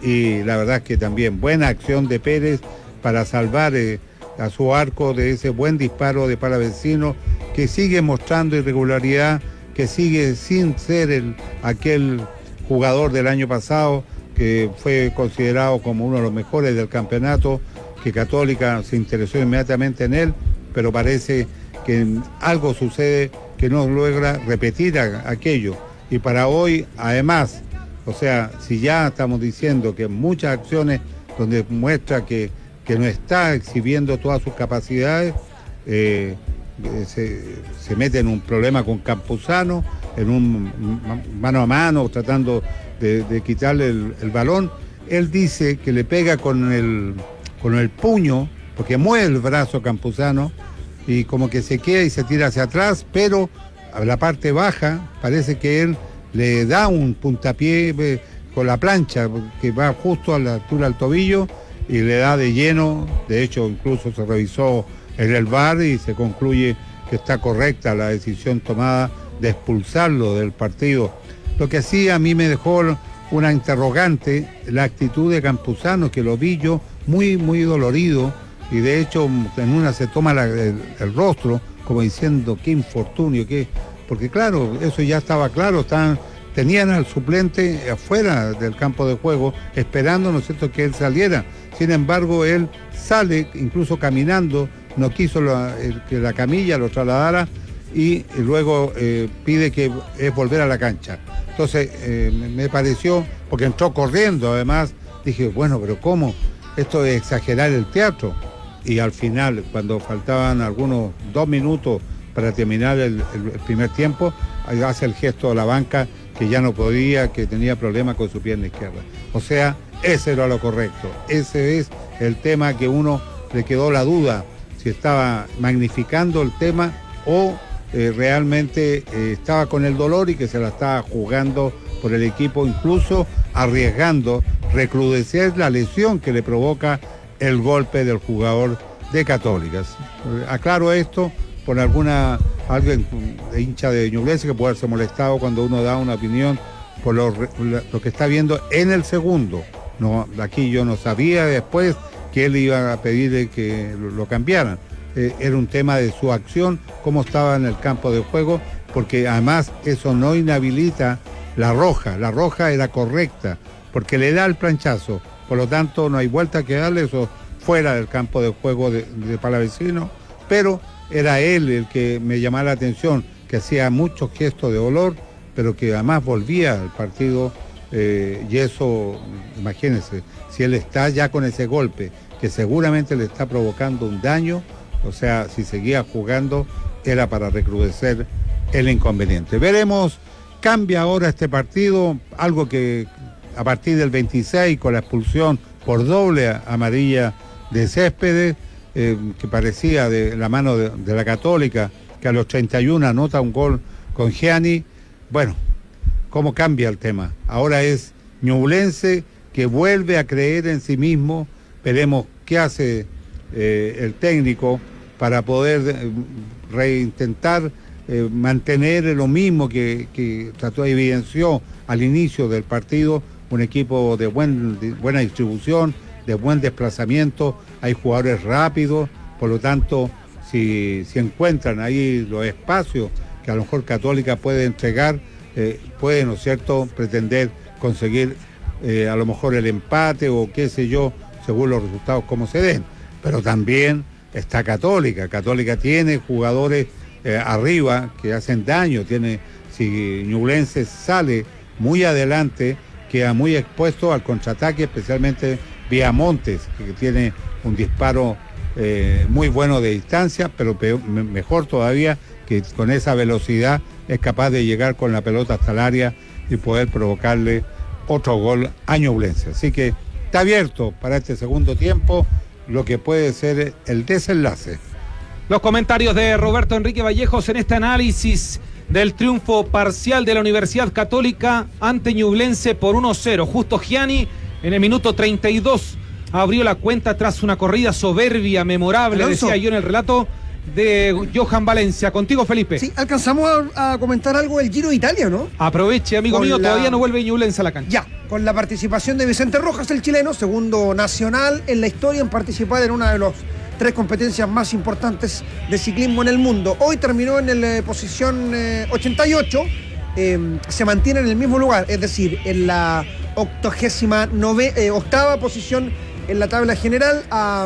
y la verdad es que también buena acción de Pérez para salvar eh, a su arco de ese buen disparo de Palavecino, que sigue mostrando irregularidad, que sigue sin ser el, aquel jugador del año pasado que fue considerado como uno de los mejores del campeonato, que Católica se interesó inmediatamente en él, pero parece que algo sucede que no logra repetir a, aquello. Y para hoy, además, o sea, si ya estamos diciendo que muchas acciones donde muestra que, que no está exhibiendo todas sus capacidades, eh, se, se mete en un problema con Campuzano, en un mano a mano, tratando de, de quitarle el, el balón. Él dice que le pega con el, con el puño, porque mueve el brazo Campuzano, y como que se queda y se tira hacia atrás, pero a la parte baja parece que él le da un puntapié eh, con la plancha, que va justo a la altura del tobillo, y le da de lleno. De hecho, incluso se revisó en el V A R y se concluye que está correcta la decisión tomada de expulsarlo del partido. Lo que sí a mí me dejó una interrogante, la actitud de Campuzano, que lo vi yo muy, muy dolorido, y de hecho en una se toma la, el, el rostro, como diciendo qué infortunio, qué... porque claro, eso ya estaba claro, estaban, tenían al suplente afuera del campo de juego, esperando, ¿no es cierto?, que él saliera. Sin embargo, él sale, incluso caminando, no quiso la, el, que la camilla lo trasladara y, y luego eh, pide que es volver a la cancha. Entonces, eh, me pareció, porque entró corriendo, además, dije, bueno, pero ¿cómo? Esto es exagerar el teatro. Y al final, cuando faltaban algunos dos minutos para terminar el, el, el primer tiempo, hace el gesto a la banca que ya no podía, que tenía problemas con su pierna izquierda. O sea, ese era lo correcto. Ese es el tema que uno le quedó la duda, si estaba magnificando el tema o eh, realmente eh, estaba con el dolor y que se la estaba jugando por el equipo, incluso arriesgando recrudecer la lesión que le provoca el golpe del jugador de Católicas. Eh, aclaro esto por alguna, alguien hincha de Ñublense que puede haberse molestado cuando uno da una opinión por lo, lo que está viendo en el segundo. No, aquí yo no sabía después que él iba a pedirle que lo, lo cambiaran. Eh, era un tema de su acción, cómo estaba en el campo de juego, porque además eso no inhabilita la roja. La roja era correcta, porque le da el planchazo. Por lo tanto, no hay vuelta que darle, eso fuera del campo de juego de, de Palavecino, pero era él el que me llamaba la atención, que hacía muchos gestos de dolor, pero que además volvía al partido, eh, y eso, imagínense, si él está ya con ese golpe, que seguramente le está provocando un daño, o sea, si seguía jugando, era para recrudecer el inconveniente. Veremos, cambia ahora este partido, algo que a partir del veintiséis, con la expulsión por doble amarilla de Céspedes, eh, que parecía de la mano de, de la Católica, que a los treinta y uno anota un gol con Gianni. Bueno, ¿cómo cambia el tema? Ahora es Ñublense que vuelve a creer en sí mismo. Veremos qué hace eh, el técnico para poder eh, reintentar eh, mantener lo mismo que, que trató de evidenció al inicio del partido, un equipo de, buen, de buena distribución, de buen desplazamiento, hay jugadores rápidos, por lo tanto, si, si encuentran ahí los espacios que a lo mejor Católica puede entregar, eh, puede, ¿no es cierto?, pretender conseguir eh, a lo mejor el empate o qué sé yo, según los resultados como se den. Pero también está Católica, Católica tiene jugadores eh, arriba que hacen daño, tiene, si Ñublense sale muy adelante, queda muy expuesto al contraataque, especialmente Viamontes, que tiene un disparo eh, muy bueno de distancia, pero peor, mejor todavía, que con esa velocidad es capaz de llegar con la pelota hasta el área y poder provocarle otro gol a Ñublense. Así que está abierto para este segundo tiempo lo que puede ser el desenlace. Los comentarios de Roberto Enrique Vallejos en este análisis del triunfo parcial de la Universidad Católica ante Ñublense por uno cero. Justo Gianni en el minuto treinta y dos abrió la cuenta tras una corrida soberbia, memorable, Alonso, decía yo en el relato de Johan Valencia. Contigo, Felipe. Sí, alcanzamos a, a comentar algo del Giro de Italia, ¿no? Aproveche, amigo con mío, la... todavía no vuelve Ñublense a la cancha. Ya, con la participación de Vicente Rojas, el chileno, segundo nacional en la historia en participar en una de las tres competencias más importantes de ciclismo en el mundo. Hoy terminó en la eh, posición eh, ochenta y ocho, eh, se mantiene en el mismo lugar, es decir, en la octogésima nove, eh, octava posición en la tabla general, a,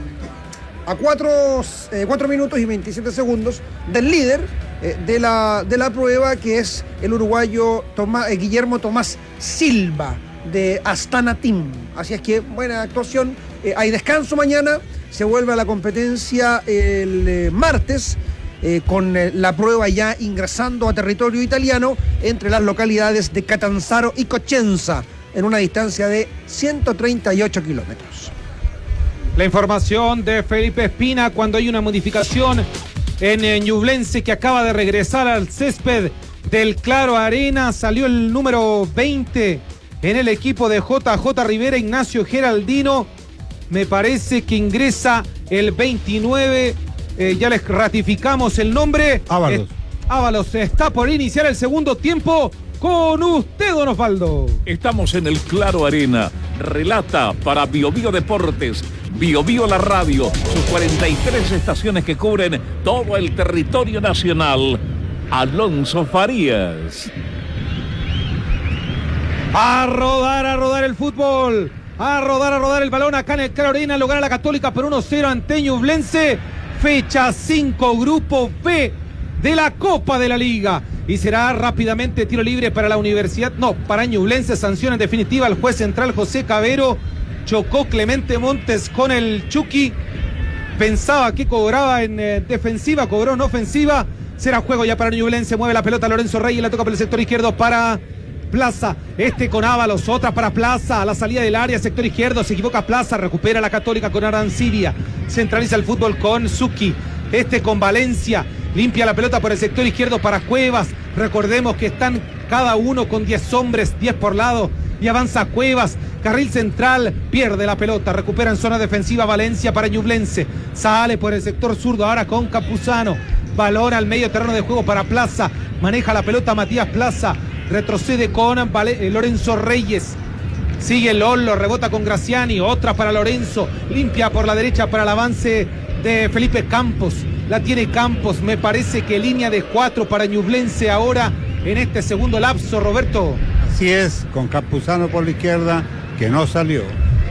a cuatro, eh, cuatro minutos y veintisiete segundos del líder eh, de, la, de la prueba, que es el uruguayo Tomás, eh, Guillermo Tomás Silva, de Astana Team. Así es que buena actuación. Eh, hay descanso mañana, se vuelve a la competencia el eh, martes, eh, con eh, la prueba ya ingresando a territorio italiano entre las localidades de Catanzaro y Cosenza, en una distancia de ciento treinta y ocho kilómetros. La información de Felipe Espina cuando hay una modificación en eh, Ñublense, que acaba de regresar al césped del Claro Arena. Salió el número veinte en el equipo de J J Rivera, Ignacio Geraldino. Me parece que ingresa el veintinueve, eh, ya les ratificamos el nombre. Ábalos. Eh, Ábalos está por iniciar el segundo tiempo. Con usted, don Osvaldo. Estamos en el Claro Arena. Relata para Bio Bio Deportes Bio Bio la radio, sus cuarenta y tres estaciones que cubren todo el territorio nacional. Alonso Farías. A rodar, a rodar el fútbol. A rodar, a rodar el balón acá en el Claro Arena. Lo gana la Católica por uno cero ante Ñublense. Fecha cinco, grupo B de la Copa de la Liga. Y será rápidamente tiro libre para la Universidad. No, para Ñublense. Sanción en definitiva al juez central José Cabero. Chocó Clemente Montes con el Chucky. Pensaba que cobraba en eh, defensiva, cobró en ofensiva. Será juego ya para Ñublense. Mueve la pelota Lorenzo Reyes. La toca por el sector izquierdo para Plaza. Este con Ábalos. Otra para Plaza. A la salida del área, sector izquierdo. Se equivoca Plaza. Recupera la Católica con Arancibia. Centraliza el fútbol con Zucchi. Este con Valencia. Limpia la pelota por el sector izquierdo para Cuevas. Recordemos que están cada uno con diez hombres, diez por lado. Y avanza Cuevas. Carril central, pierde la pelota, recupera en zona defensiva Valencia para Ñublense. Sale por el sector zurdo ahora con Campuzano. Balón al medio terreno de juego para Plaza. Maneja la pelota Matías Plaza. Retrocede con Vale- Lorenzo Reyes. Sigue Lolo, rebota con Graciani. Otra para Lorenzo. Limpia por la derecha para el avance de Felipe Campos. La tiene Campos. Me parece que línea de cuatro para Ñublense ahora en este segundo lapso, Roberto. Así es, con Campuzano por la izquierda, que no salió.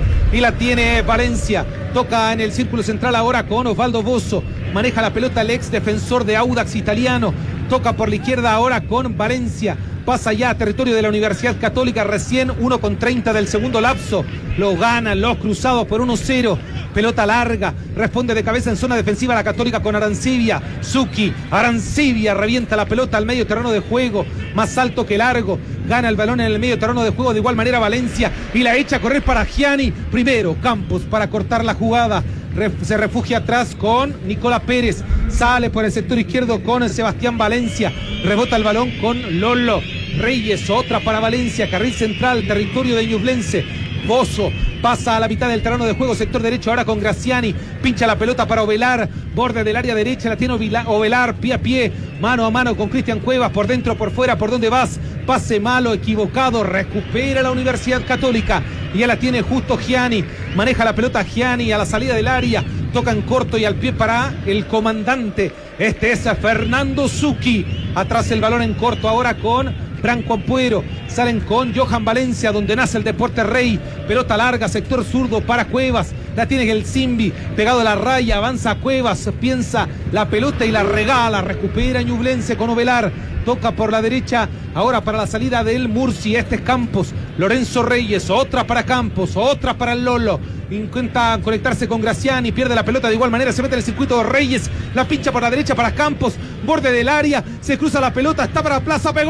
Y la tiene Valencia. Toca en el círculo central ahora con Osvaldo Bozo. Maneja la pelota el ex defensor de Audax italiano. Toca por la izquierda ahora con Valencia. Pasa ya a territorio de la Universidad Católica. Recién uno con treinta del segundo lapso. Lo ganan los cruzados por uno cero. Pelota larga. Responde de cabeza en zona defensiva la Católica con Arancibia. Zucchi. Arancibia revienta la pelota al medio terreno de juego. Más alto que largo. Gana el balón en el medio terreno de juego. De igual manera Valencia. Y la echa a correr para Gianni. Primero Campos para cortar la jugada. Se refugia atrás con Nicolás Pérez. Sale por el sector izquierdo con Sebastián Valencia. Rebota el balón con Lolo Reyes. Otra para Valencia. Carril central, territorio de Ñublense. Bozo pasa a la mitad del terreno de juego, sector derecho ahora con Graciani. Pincha la pelota para Ovelar. Borde del área derecha, la tiene Ovelar, pie a pie. Mano a mano con Cristian Cuevas. Por dentro, por fuera, ¿por dónde vas? Pase malo, equivocado. Recupera la Universidad Católica. Y ya la tiene justo Gianni. Maneja la pelota Gianni a la salida del área. Toca en corto y al pie para el comandante. Este es Fernando Zucchi. Atrás el balón en corto ahora con Branco Ampuero. Salen con Johan Valencia, donde nace el deporte rey. Pelota larga, sector zurdo para Cuevas. La tiene el Simbi, pegado a la raya, avanza Cuevas, piensa la pelota y la regala. Recupera Ñublense con Ovelar. Toca por la derecha, ahora para la salida del Murci. Este es Campos, Lorenzo Reyes. Otra para Campos, otra para el Lolo. Intenta conectarse con Graciani, pierde la pelota de igual manera, se mete en el circuito de Reyes. La pincha por la derecha para Campos, borde del área, se cruza la pelota, está para Plaza, pegó.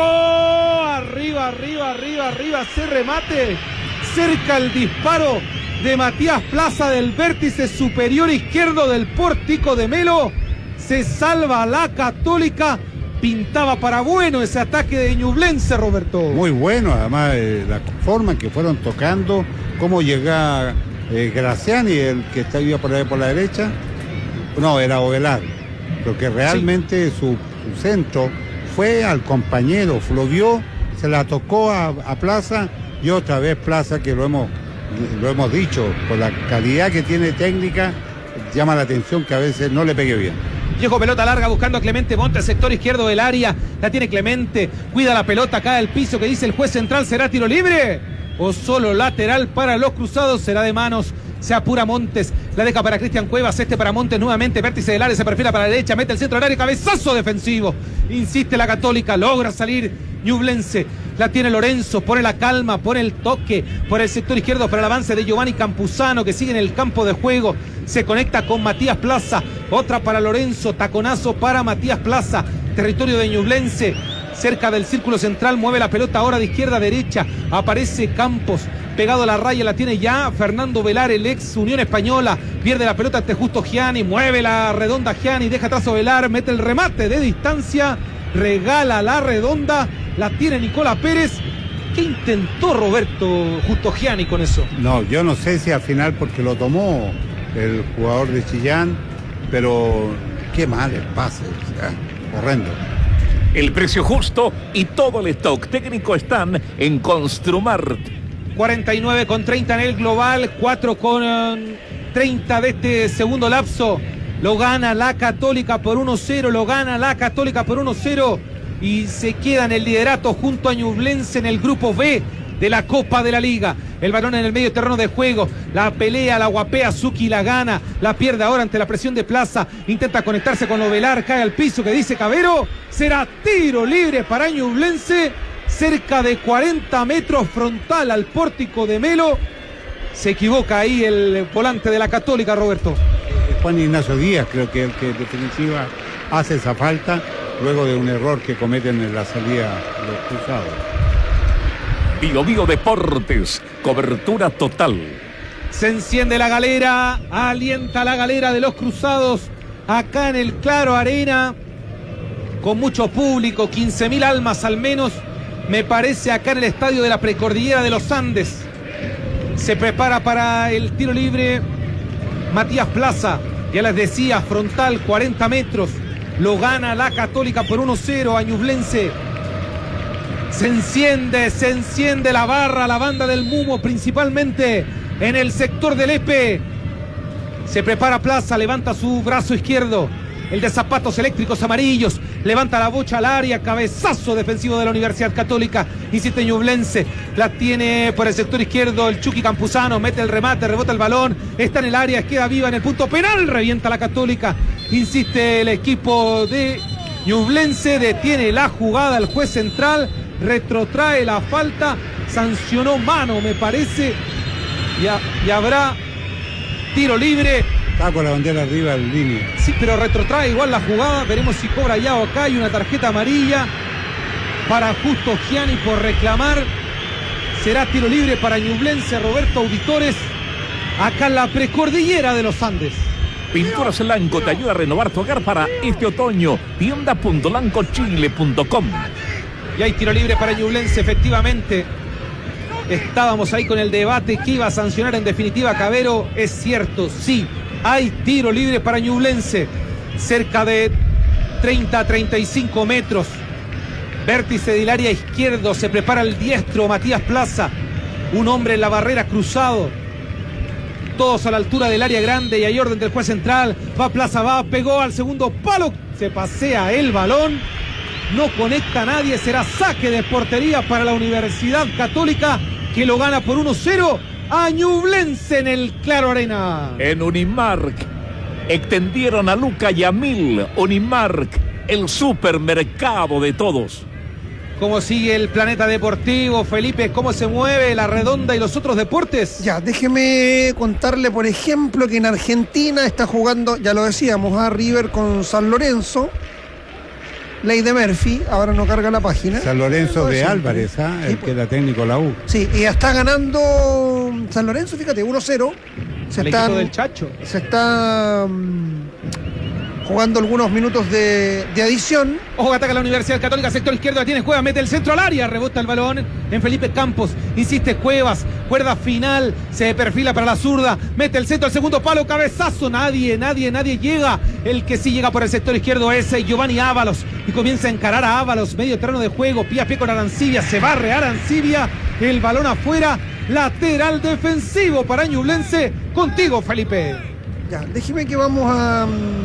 Arriba, arriba, arriba, arriba, se remate. Cerca el disparo de Matías Plaza del vértice superior izquierdo del pórtico de Melo. Se salva la Católica. Pintaba para bueno ese ataque de Ñublense, Roberto. Muy bueno, además eh, la forma en que fueron tocando, cómo llega eh, Graciani, el que está iba por ahí por la derecha. No, era Ovelar, porque realmente sí. su, su centro fue al compañero, flovió, se la tocó a, a Plaza y otra vez Plaza, que lo hemos, lo hemos dicho, por la calidad que tiene técnica, llama la atención que a veces no le pegue bien. Llegó pelota larga buscando a Clemente Montes, sector izquierdo del área. La tiene Clemente, cuida la pelota, cae al piso. Que dice el juez central, ¿será tiro libre o solo lateral para los cruzados? Será de manos, se apura Montes, la deja para Cristian Cuevas, este para Montes nuevamente, vértice del área, se perfila para la derecha, mete el centro del área, cabezazo defensivo. Insiste la Católica, logra salir Ñublense. La tiene Lorenzo, pone la calma, pone el toque por el sector izquierdo para el avance de Giovanni Campuzano, que sigue en el campo de juego. Se conecta con Matías Plaza, otra para Lorenzo, taconazo para Matías Plaza, territorio de Ñublense, cerca del círculo central, mueve la pelota ahora de izquierda a derecha, aparece Campos, pegado a la raya, la tiene ya Fernando Velar, el ex Unión Española, pierde la pelota ante justo Gianni, mueve la redonda Gianni, deja atrás a Velar, mete el remate de distancia, regala la redonda, la tiene Nicolás Pérez. ¿Qué intentó Roberto Justo Gianni con eso? No, yo no sé si al final porque lo tomó el jugador de Chillán, pero qué mal el pase, o sea, horrendo. El precio justo y todo el stock técnico están en Construmart. cuarenta y nueve con treinta en el global, cuatro con treinta de este segundo lapso. Lo gana la Católica por uno cero, lo gana la Católica por uno cero y se queda en el liderato junto a Ñublense en el grupo B de la Copa de la Liga. El balón en el medio terreno de juego, la pelea, la guapea, Suki la gana, la pierde ahora ante la presión de Plaza, intenta conectarse con Ovelar, cae al piso, que dice Cabero, será tiro libre para Ñublense, cerca de cuarenta metros frontal al pórtico de Melo. Se equivoca ahí el volante de la Católica, Roberto. Juan Ignacio Díaz creo que el que en definitiva hace esa falta luego de un error que cometen en la salida los cruzados. Bio Bio Deportes, cobertura total. Se enciende la galera, alienta la galera de los cruzados acá en el Claro Arena, con mucho público, quince mil almas al menos, me parece, acá en el estadio de la Precordillera de los Andes. Se prepara para el tiro libre Matías Plaza, ya les decía, frontal, cuarenta metros, lo gana la Católica por uno cero a Ñublense. Se enciende, se enciende la barra, la banda del Mumo, principalmente en el sector del Epe. Se prepara Plaza, levanta su brazo izquierdo, el de zapatos eléctricos amarillos, levanta la bocha al área, cabezazo defensivo de la Universidad Católica, insiste Ñublense, la tiene por el sector izquierdo el Chucky Campuzano, mete el remate, rebota el balón, está en el área, queda viva en el punto penal, revienta la Católica, insiste el equipo de Ñublense, detiene la jugada el juez central, retrotrae la falta, sancionó mano me parece, y, a, y habrá tiro libre. Está con la bandera arriba en línea. Sí, pero retrotrae igual la jugada, veremos si cobra ya o acá, hay una tarjeta amarilla para Justo Gianni por reclamar, será tiro libre para Ñublense, Roberto Auditores, acá en la Precordillera de los Andes. Pinturas Lanco te ayuda a renovar tu hogar para este otoño, tienda punto lanco chile punto com. Y hay tiro libre para Ñublense, efectivamente. Estábamos ahí con el debate que iba a sancionar en definitiva Cabero. Es cierto, sí, hay tiro libre para Ñublense. Cerca de treinta a treinta y cinco metros. Vértice del área izquierdo, se prepara el diestro Matías Plaza. Un hombre en la barrera cruzado. Todos a la altura del área grande y hay orden del juez central. Va Plaza, va, pegó al segundo palo. Se pasea el balón. No conecta a nadie, será saque de portería para la Universidad Católica, que lo gana por uno cero a Ñublense en el Claro Arena. En Unimark extendieron a Luca y a Mil. Unimark, el supermercado de todos. ¿Cómo sigue el planeta deportivo, Felipe? ¿Cómo se mueve la redonda y los otros deportes? Ya, déjeme contarle, por ejemplo, que en Argentina está jugando, ya lo decíamos, a River con San Lorenzo. Ley de Murphy, ahora no carga la página. San Lorenzo de Álvarez, ¿eh? Sí, el que era técnico de la U. Sí, y ya está ganando San Lorenzo, fíjate, uno cero. Se el están, equipo del Chacho. Se está um, jugando algunos minutos de, de adición. Ojo, ataca la Universidad Católica, sector izquierdo, la tiene Cuevas, mete el centro al área, rebota el balón en Felipe Campos, insiste Cuevas, cuerda final, se perfila para la zurda, mete el centro al segundo palo, cabezazo, nadie, nadie, nadie llega. El que sí llega por el sector izquierdo es Giovanni Ábalos y comienza a encarar a Ábalos, medio terreno de juego, pie a pie con Arancibia, se barre Arancibia, el balón afuera, lateral defensivo para Ñublense. Contigo, Felipe. Ya, déjeme que vamos a...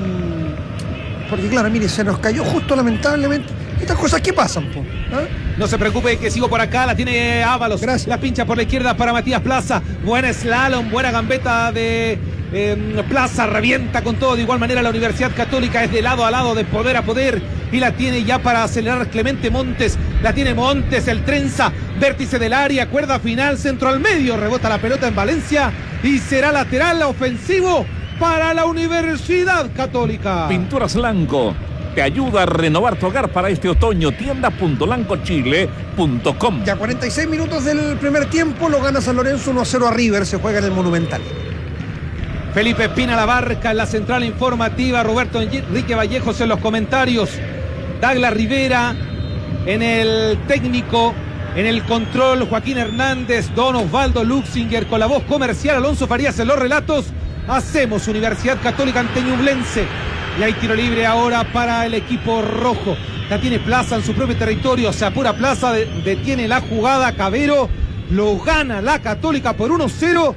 Porque claro, mire, se nos cayó justo lamentablemente. Estas cosas que pasan, po. ¿Ah? No se preocupe que sigo por acá, la tiene Ábalos. Gracias. La pincha por la izquierda para Matías Plaza. Buena slalom, buena gambeta de eh, Plaza, revienta con todo. De igual manera la Universidad Católica es de lado a lado, de poder a poder. Y la tiene ya para acelerar Clemente Montes. La tiene Montes, el trenza, vértice del área, cuerda final, centro al medio. Rebota la pelota en Valencia y será lateral ofensivo para la Universidad Católica. Pinturas Lanco te ayuda a renovar tu hogar para este otoño, tienda punto lanco chile punto com. Ya cuarenta y seis minutos del primer tiempo, lo gana San Lorenzo uno a cero a River, se juega en el Monumental. Felipe Espina la barca en la central informativa, Roberto Enrique Vallejos en los comentarios, Douglas Rivera en el técnico, en el control Joaquín Hernández, Don Osvaldo Luxinger con la voz comercial, Alonso Farías en los relatos. Hacemos Universidad Católica ante Ñublense. Y hay tiro libre ahora para el equipo rojo. La tiene Plaza en su propio territorio. Se apura Plaza, de, detiene la jugada. Cabero lo gana la Católica por uno cero.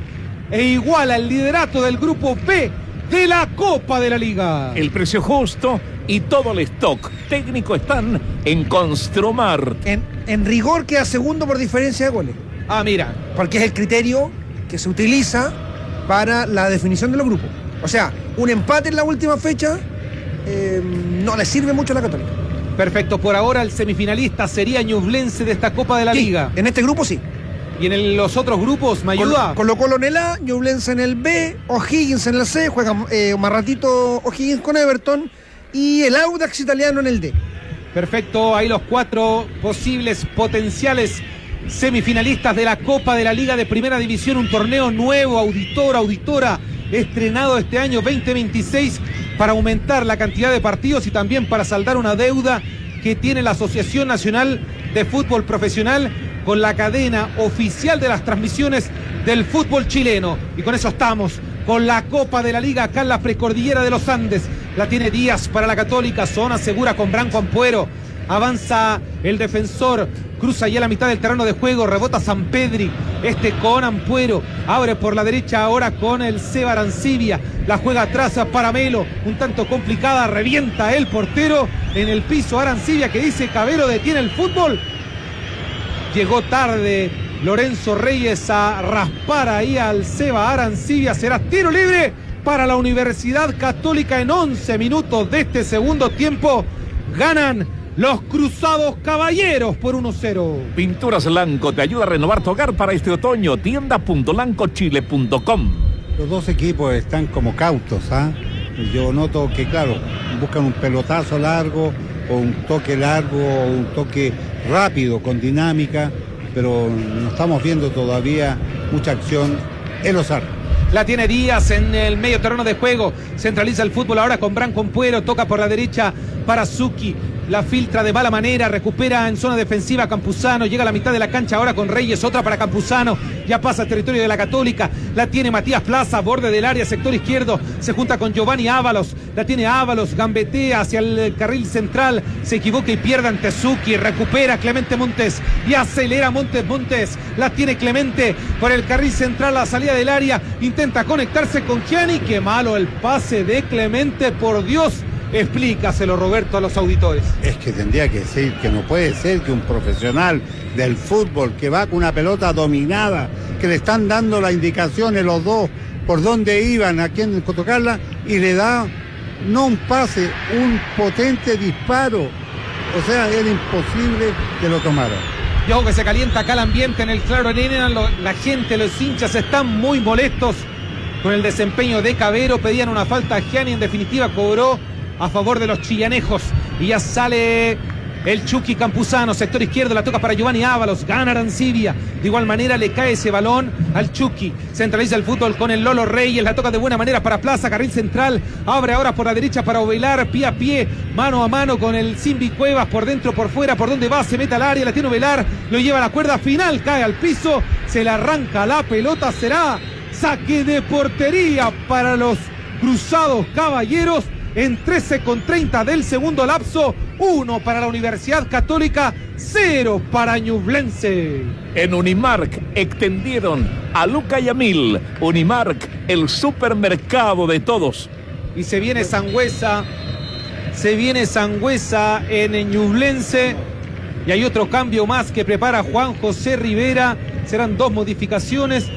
e iguala el liderato del grupo B de la Copa de la Liga. El precio justo y todo el stock técnico están en Construmart. En, en rigor queda segundo por diferencia de goles. Ah, mira. Porque es el criterio que se utiliza para la definición de los grupos. O sea, un empate en la última fecha eh, no le sirve mucho a la Católica. Perfecto, por ahora el semifinalista sería Ñublense de esta Copa de la sí, Liga. En este grupo sí. ¿Y en el, los otros grupos, me ayuda? Colo Colo en el A, Ñublense en el B, O'Higgins en el C, juega eh, más ratito O'Higgins con Everton y el Audax italiano en el D. Perfecto, ahí los cuatro posibles potenciales semifinalistas de la Copa de la Liga de Primera División, un torneo nuevo, auditor, auditora, estrenado este año veinte veintiséis para aumentar la cantidad de partidos y también para saldar una deuda que tiene la Asociación Nacional de Fútbol Profesional con la cadena oficial de las transmisiones del fútbol chileno. Y con eso estamos, con la Copa de la Liga acá en la precordillera de los Andes. La tiene Díaz para la Católica, zona segura con Branco Ampuero. Avanza el defensor, cruza ya la mitad del terreno de juego, rebota Sampedri, este con Ampuero, abre por la derecha ahora con el Seba Arancibia, la juega atrás para Melo, un tanto complicada, revienta el portero en el piso Arancibia que dice Cabero detiene el fútbol. Llegó tarde Lorenzo Reyes a raspar ahí al Seba Arancibia, será tiro libre para la Universidad Católica en once minutos de este segundo tiempo. Ganan los Cruzados Caballeros por uno cero. Pinturas Lanco te ayuda a renovar tu hogar para este otoño. tienda punto lanco chile punto com. Los dos equipos están como cautos, ¿ah? ¿eh? Yo noto que, claro, buscan un pelotazo largo o un toque largo o un toque rápido con dinámica, pero no estamos viendo todavía mucha acción en los arcos. La tiene Díaz en el medio terreno de juego. Centraliza el fútbol ahora con Branco Ampuero. Toca por la derecha para Zucchi. La filtra de mala manera. Recupera en zona defensiva Campuzano. Llega a la mitad de la cancha ahora con Reyes. Otra para Campuzano. Ya pasa al territorio de la Católica. La tiene Matías Plaza. Borde del área, sector izquierdo. Se junta con Giovanni Ábalos. La tiene Ábalos. Gambetea hacia el carril central. Se equivoca y pierde ante Zucchi. Recupera Clemente Montes. Y acelera Montes Montes. La tiene Clemente por el carril central. La salida del área. Intenta conectarse con Gianni. Qué malo el pase de Clemente, por Dios. Explícaselo, Roberto, a los auditores. Es que tendría que decir que no puede ser que un profesional del fútbol que va con una pelota dominada, que le están dando las indicaciones los dos por dónde iban, a quién tocarla, y le da no un pase, un potente disparo. O sea, era imposible que lo tomara. Y ojo que se calienta acá el ambiente en el Claro Arena. La gente, los hinchas están muy molestos con el desempeño de Cabero. Pedían una falta a Gianni, en definitiva cobró a favor de los chillanejos. Y ya sale el Chucky Campuzano, sector izquierdo, la toca para Giovanni Ábalos, gana Arancibia. De igual manera le cae ese balón al Chucky. Centraliza el fútbol con el Lolo Reyes, la toca de buena manera para Plaza, carril central. Abre ahora por la derecha para Ovelar, pie a pie, mano a mano con el Simbi Cuevas, por dentro, por fuera, por donde va, se mete al área, la tiene Ovelar, lo lleva a la cuerda final, cae al piso, se le arranca la pelota, será saque de portería para los Cruzados Caballeros. En trece con treinta del segundo lapso, uno para la Universidad Católica, cero para Ñublense. En Unimark extendieron a Luca y a Mil. Unimark, el supermercado de todos. Y se viene Sangüesa, se viene Sangüesa en Ñublense. Y hay otro cambio más que prepara Juan José Rivera. Serán dos modificaciones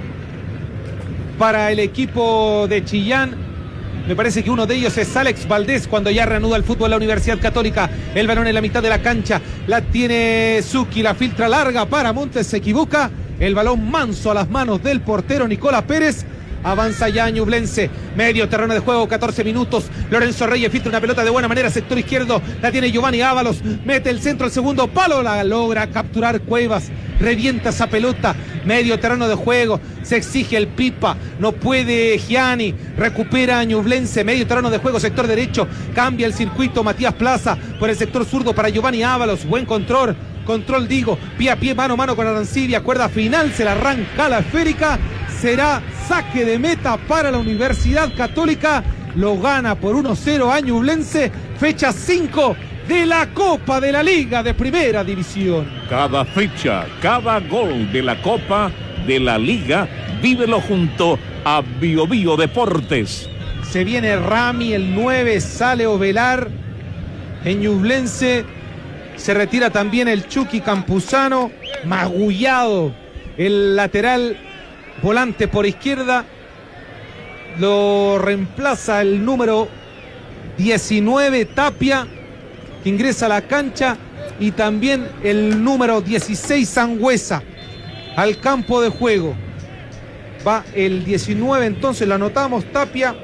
para el equipo de Chillán. Me parece que uno de ellos es Alex Valdés cuando ya reanuda el fútbol la Universidad Católica. El balón en la mitad de la cancha. La tiene Zucchi, la filtra larga para Montes, se equivoca. El balón manso a las manos del portero Nicolás Pérez. Avanza ya Ñublense, medio terreno de juego, catorce minutos. Lorenzo Reyes filtra una pelota de buena manera, sector izquierdo. La tiene Giovanni Ábalos, mete el centro al segundo palo, la logra capturar Cuevas. Revienta esa pelota, medio terreno de juego, se exige el Pipa, no puede Gianni, recupera Ñublense, medio terreno de juego, sector derecho, cambia el circuito Matías Plaza por el sector zurdo para Giovanni Ábalos, buen control, control digo, pie a pie, mano a mano con Arancibia, cuerda final, se la arranca la esférica, será saque de meta para la Universidad Católica, lo gana por uno cero a Ñublense, fecha cinco de la Copa de la Liga de Primera División. Cada fecha, cada gol de la Copa de la Liga Vívelo junto a Bio Bio Deportes. Se viene Rami, el nueve, sale Ovelar. En Ñublense se retira también el Chucky Campuzano. Magullado, el lateral volante por izquierda. Lo reemplaza el número diecinueve, Tapia, que ingresa a la cancha. Y también el número dieciséis, Sangüesa, al campo de juego. Va el diecinueve, entonces lo anotamos, Tapia,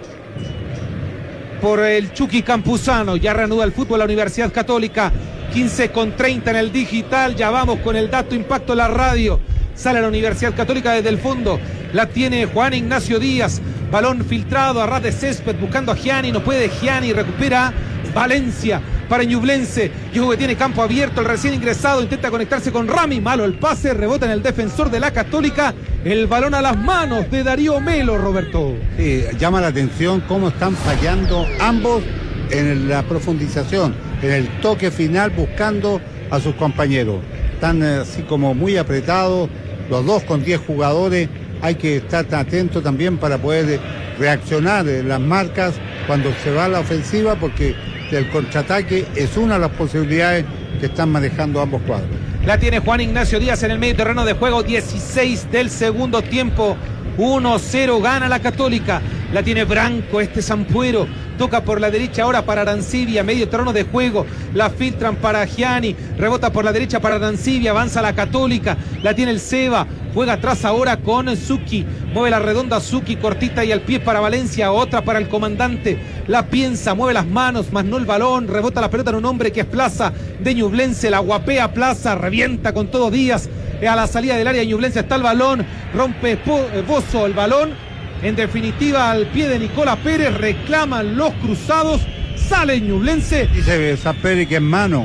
por el Chucky Campuzano. Ya reanuda el fútbol la Universidad Católica. quince con treinta en el digital. Ya vamos con el dato impacto en la radio. Sale la Universidad Católica desde el fondo. La tiene Juan Ignacio Díaz. Balón filtrado a ras de césped buscando a Gianni. No puede Gianni. Recupera Valencia para Ñublense. Yugo que tiene campo abierto. El recién ingresado intenta conectarse con Rami. Malo el pase. Rebota en el defensor de la Católica. El balón a las manos de Darío Melo, Roberto. Sí, llama la atención cómo están fallando ambos en la profundización, en el toque final, buscando a sus compañeros. Están así como muy apretados, los dos con diez jugadores. Hay que estar atentos también para poder reaccionar en las marcas cuando se va a la ofensiva, porque el contraataque es una de las posibilidades que están manejando ambos cuadros. La tiene Juan Ignacio Díaz en el medio terreno de juego, dieciséis del segundo tiempo. uno cero gana la Católica. La tiene Branco, este Sampuero. Toca por la derecha ahora para Arancibia, medio terreno de juego. La filtran para Gianni. Rebota por la derecha para Arancibia. Avanza la Católica. La tiene el Seba. Juega atrás ahora con Zucchi. Mueve la redonda Zucchi, cortita y al pie para Valencia. Otra para el comandante. La piensa, mueve las manos, más no el balón. Rebota la pelota en un hombre que es Plaza de Ñublense. La guapea Plaza. Revienta con todo Díaz. A la salida del área de Ñublense está el balón. Rompe Bozo el balón. En definitiva, al pie de Nicola Pérez, reclaman los cruzados, sale Ñublense. Dice Saperi que en mano.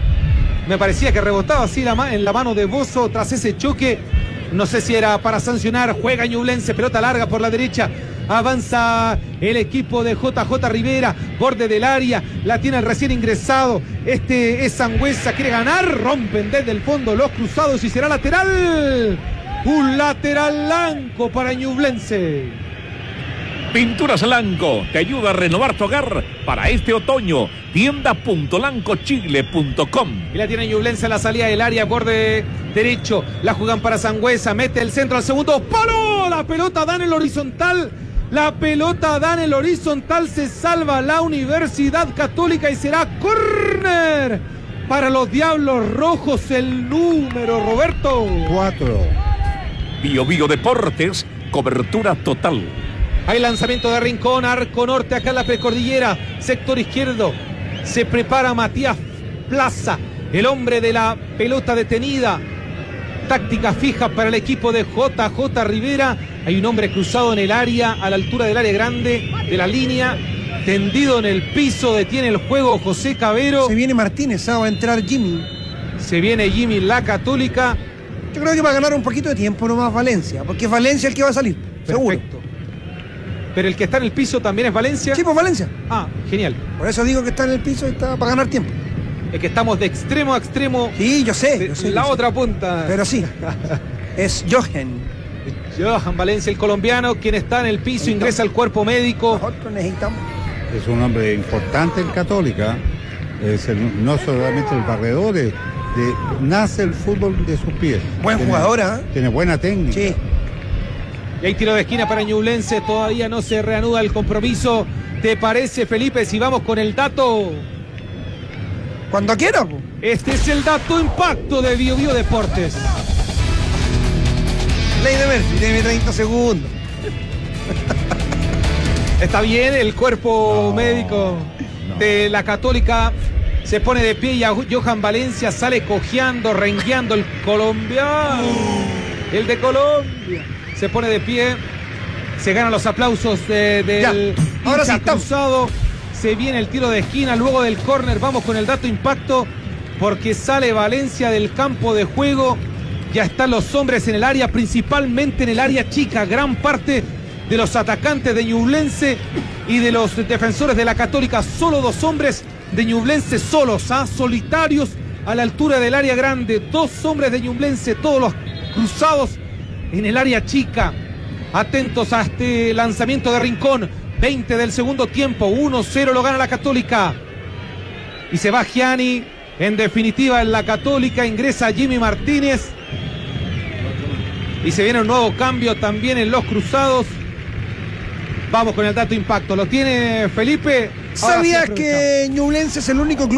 Me parecía que rebotaba así la ma- en la mano de Bozo tras ese choque. No sé si era para sancionar. Juega Ñublense, pelota larga por la derecha. Avanza el equipo de J J Rivera, borde del área. La tiene el recién ingresado. Este es Sangüesa, quiere ganar. Rompen desde el fondo los cruzados y será lateral. Un lateral blanco para Ñublense. Pinturas Lanco te ayuda a renovar tu hogar para este otoño. tienda punto lanco chile punto com. Y la tiene Ñublense en la salida del área, borde derecho. La juegan para Sangüesa, mete el centro al segundo palo. La pelota da en el horizontal. La pelota da en el horizontal. Se salva la Universidad Católica y será córner para los Diablos Rojos. El número, Roberto. Cuatro. Bio Bio Deportes, cobertura total. Hay lanzamiento de Rincón, arco norte acá en la precordillera, sector izquierdo. Se prepara Matías Plaza, el hombre de la pelota detenida. Táctica fija para el equipo de J J Rivera. Hay un hombre cruzado en el área, a la altura del área grande de la línea. Tendido en el piso, detiene el juego José Cabero. Se viene Martínez, ah, va a entrar Jimmy. Se viene Jimmy, la Católica. Yo creo que va a ganar un poquito de tiempo nomás Valencia, porque es Valencia el que va a salir, seguro. Perfecto. Pero el que está en el piso también es Valencia. Sí, pues Valencia. Ah, genial. Por eso digo que está en el piso y está para ganar tiempo. Es que estamos de extremo a extremo. Sí, yo sé. Yo sé la yo otra sé. punta. Pero sí. Es Johan. Johan Valencia, el colombiano, quien está en el piso, ingresa al cuerpo médico. Nosotros necesitamos. Es un hombre importante en Católica. Es el, no solamente el barredor, es de, nace el fútbol de sus pies. Buen tiene, jugador, ¿eh? Tiene buena técnica. Sí. Y hay tiro de esquina para Ñublense, todavía no se reanuda el compromiso. ¿Te parece, Felipe, si vamos con el dato? Cuando quiera. Este es el dato impacto de Bio Bio Deportes. Ley de Murphy, deme treinta segundos. Está bien, el cuerpo no, médico no. de la Católica se pone de pie y a Johan Valencia sale cojeando, rengueando el colombiano. El de Colombia. Se pone de pie, se ganan los aplausos de, del Ahora sí, cruzado. Se viene el tiro de esquina, luego del córner. Vamos con el dato impacto, porque sale Valencia del campo de juego. Ya están los hombres en el área, principalmente en el área chica. Gran parte de los atacantes de Ñublense y de los defensores de la Católica. Solo dos hombres de Ñublense solos, ¿ah? solitarios a la altura del área grande. Dos hombres de Ñublense, todos los cruzados en el área chica. Atentos a este lanzamiento de Rincón. veinte del segundo tiempo. uno cero lo gana la Católica. Y se va Gianni. En definitiva, en la Católica ingresa Jimmy Martínez. Y se viene un nuevo cambio también en los Cruzados. Vamos con el dato impacto. ¿Lo tiene Felipe? Ahora ¿Sabías sí que Ñublense es el único club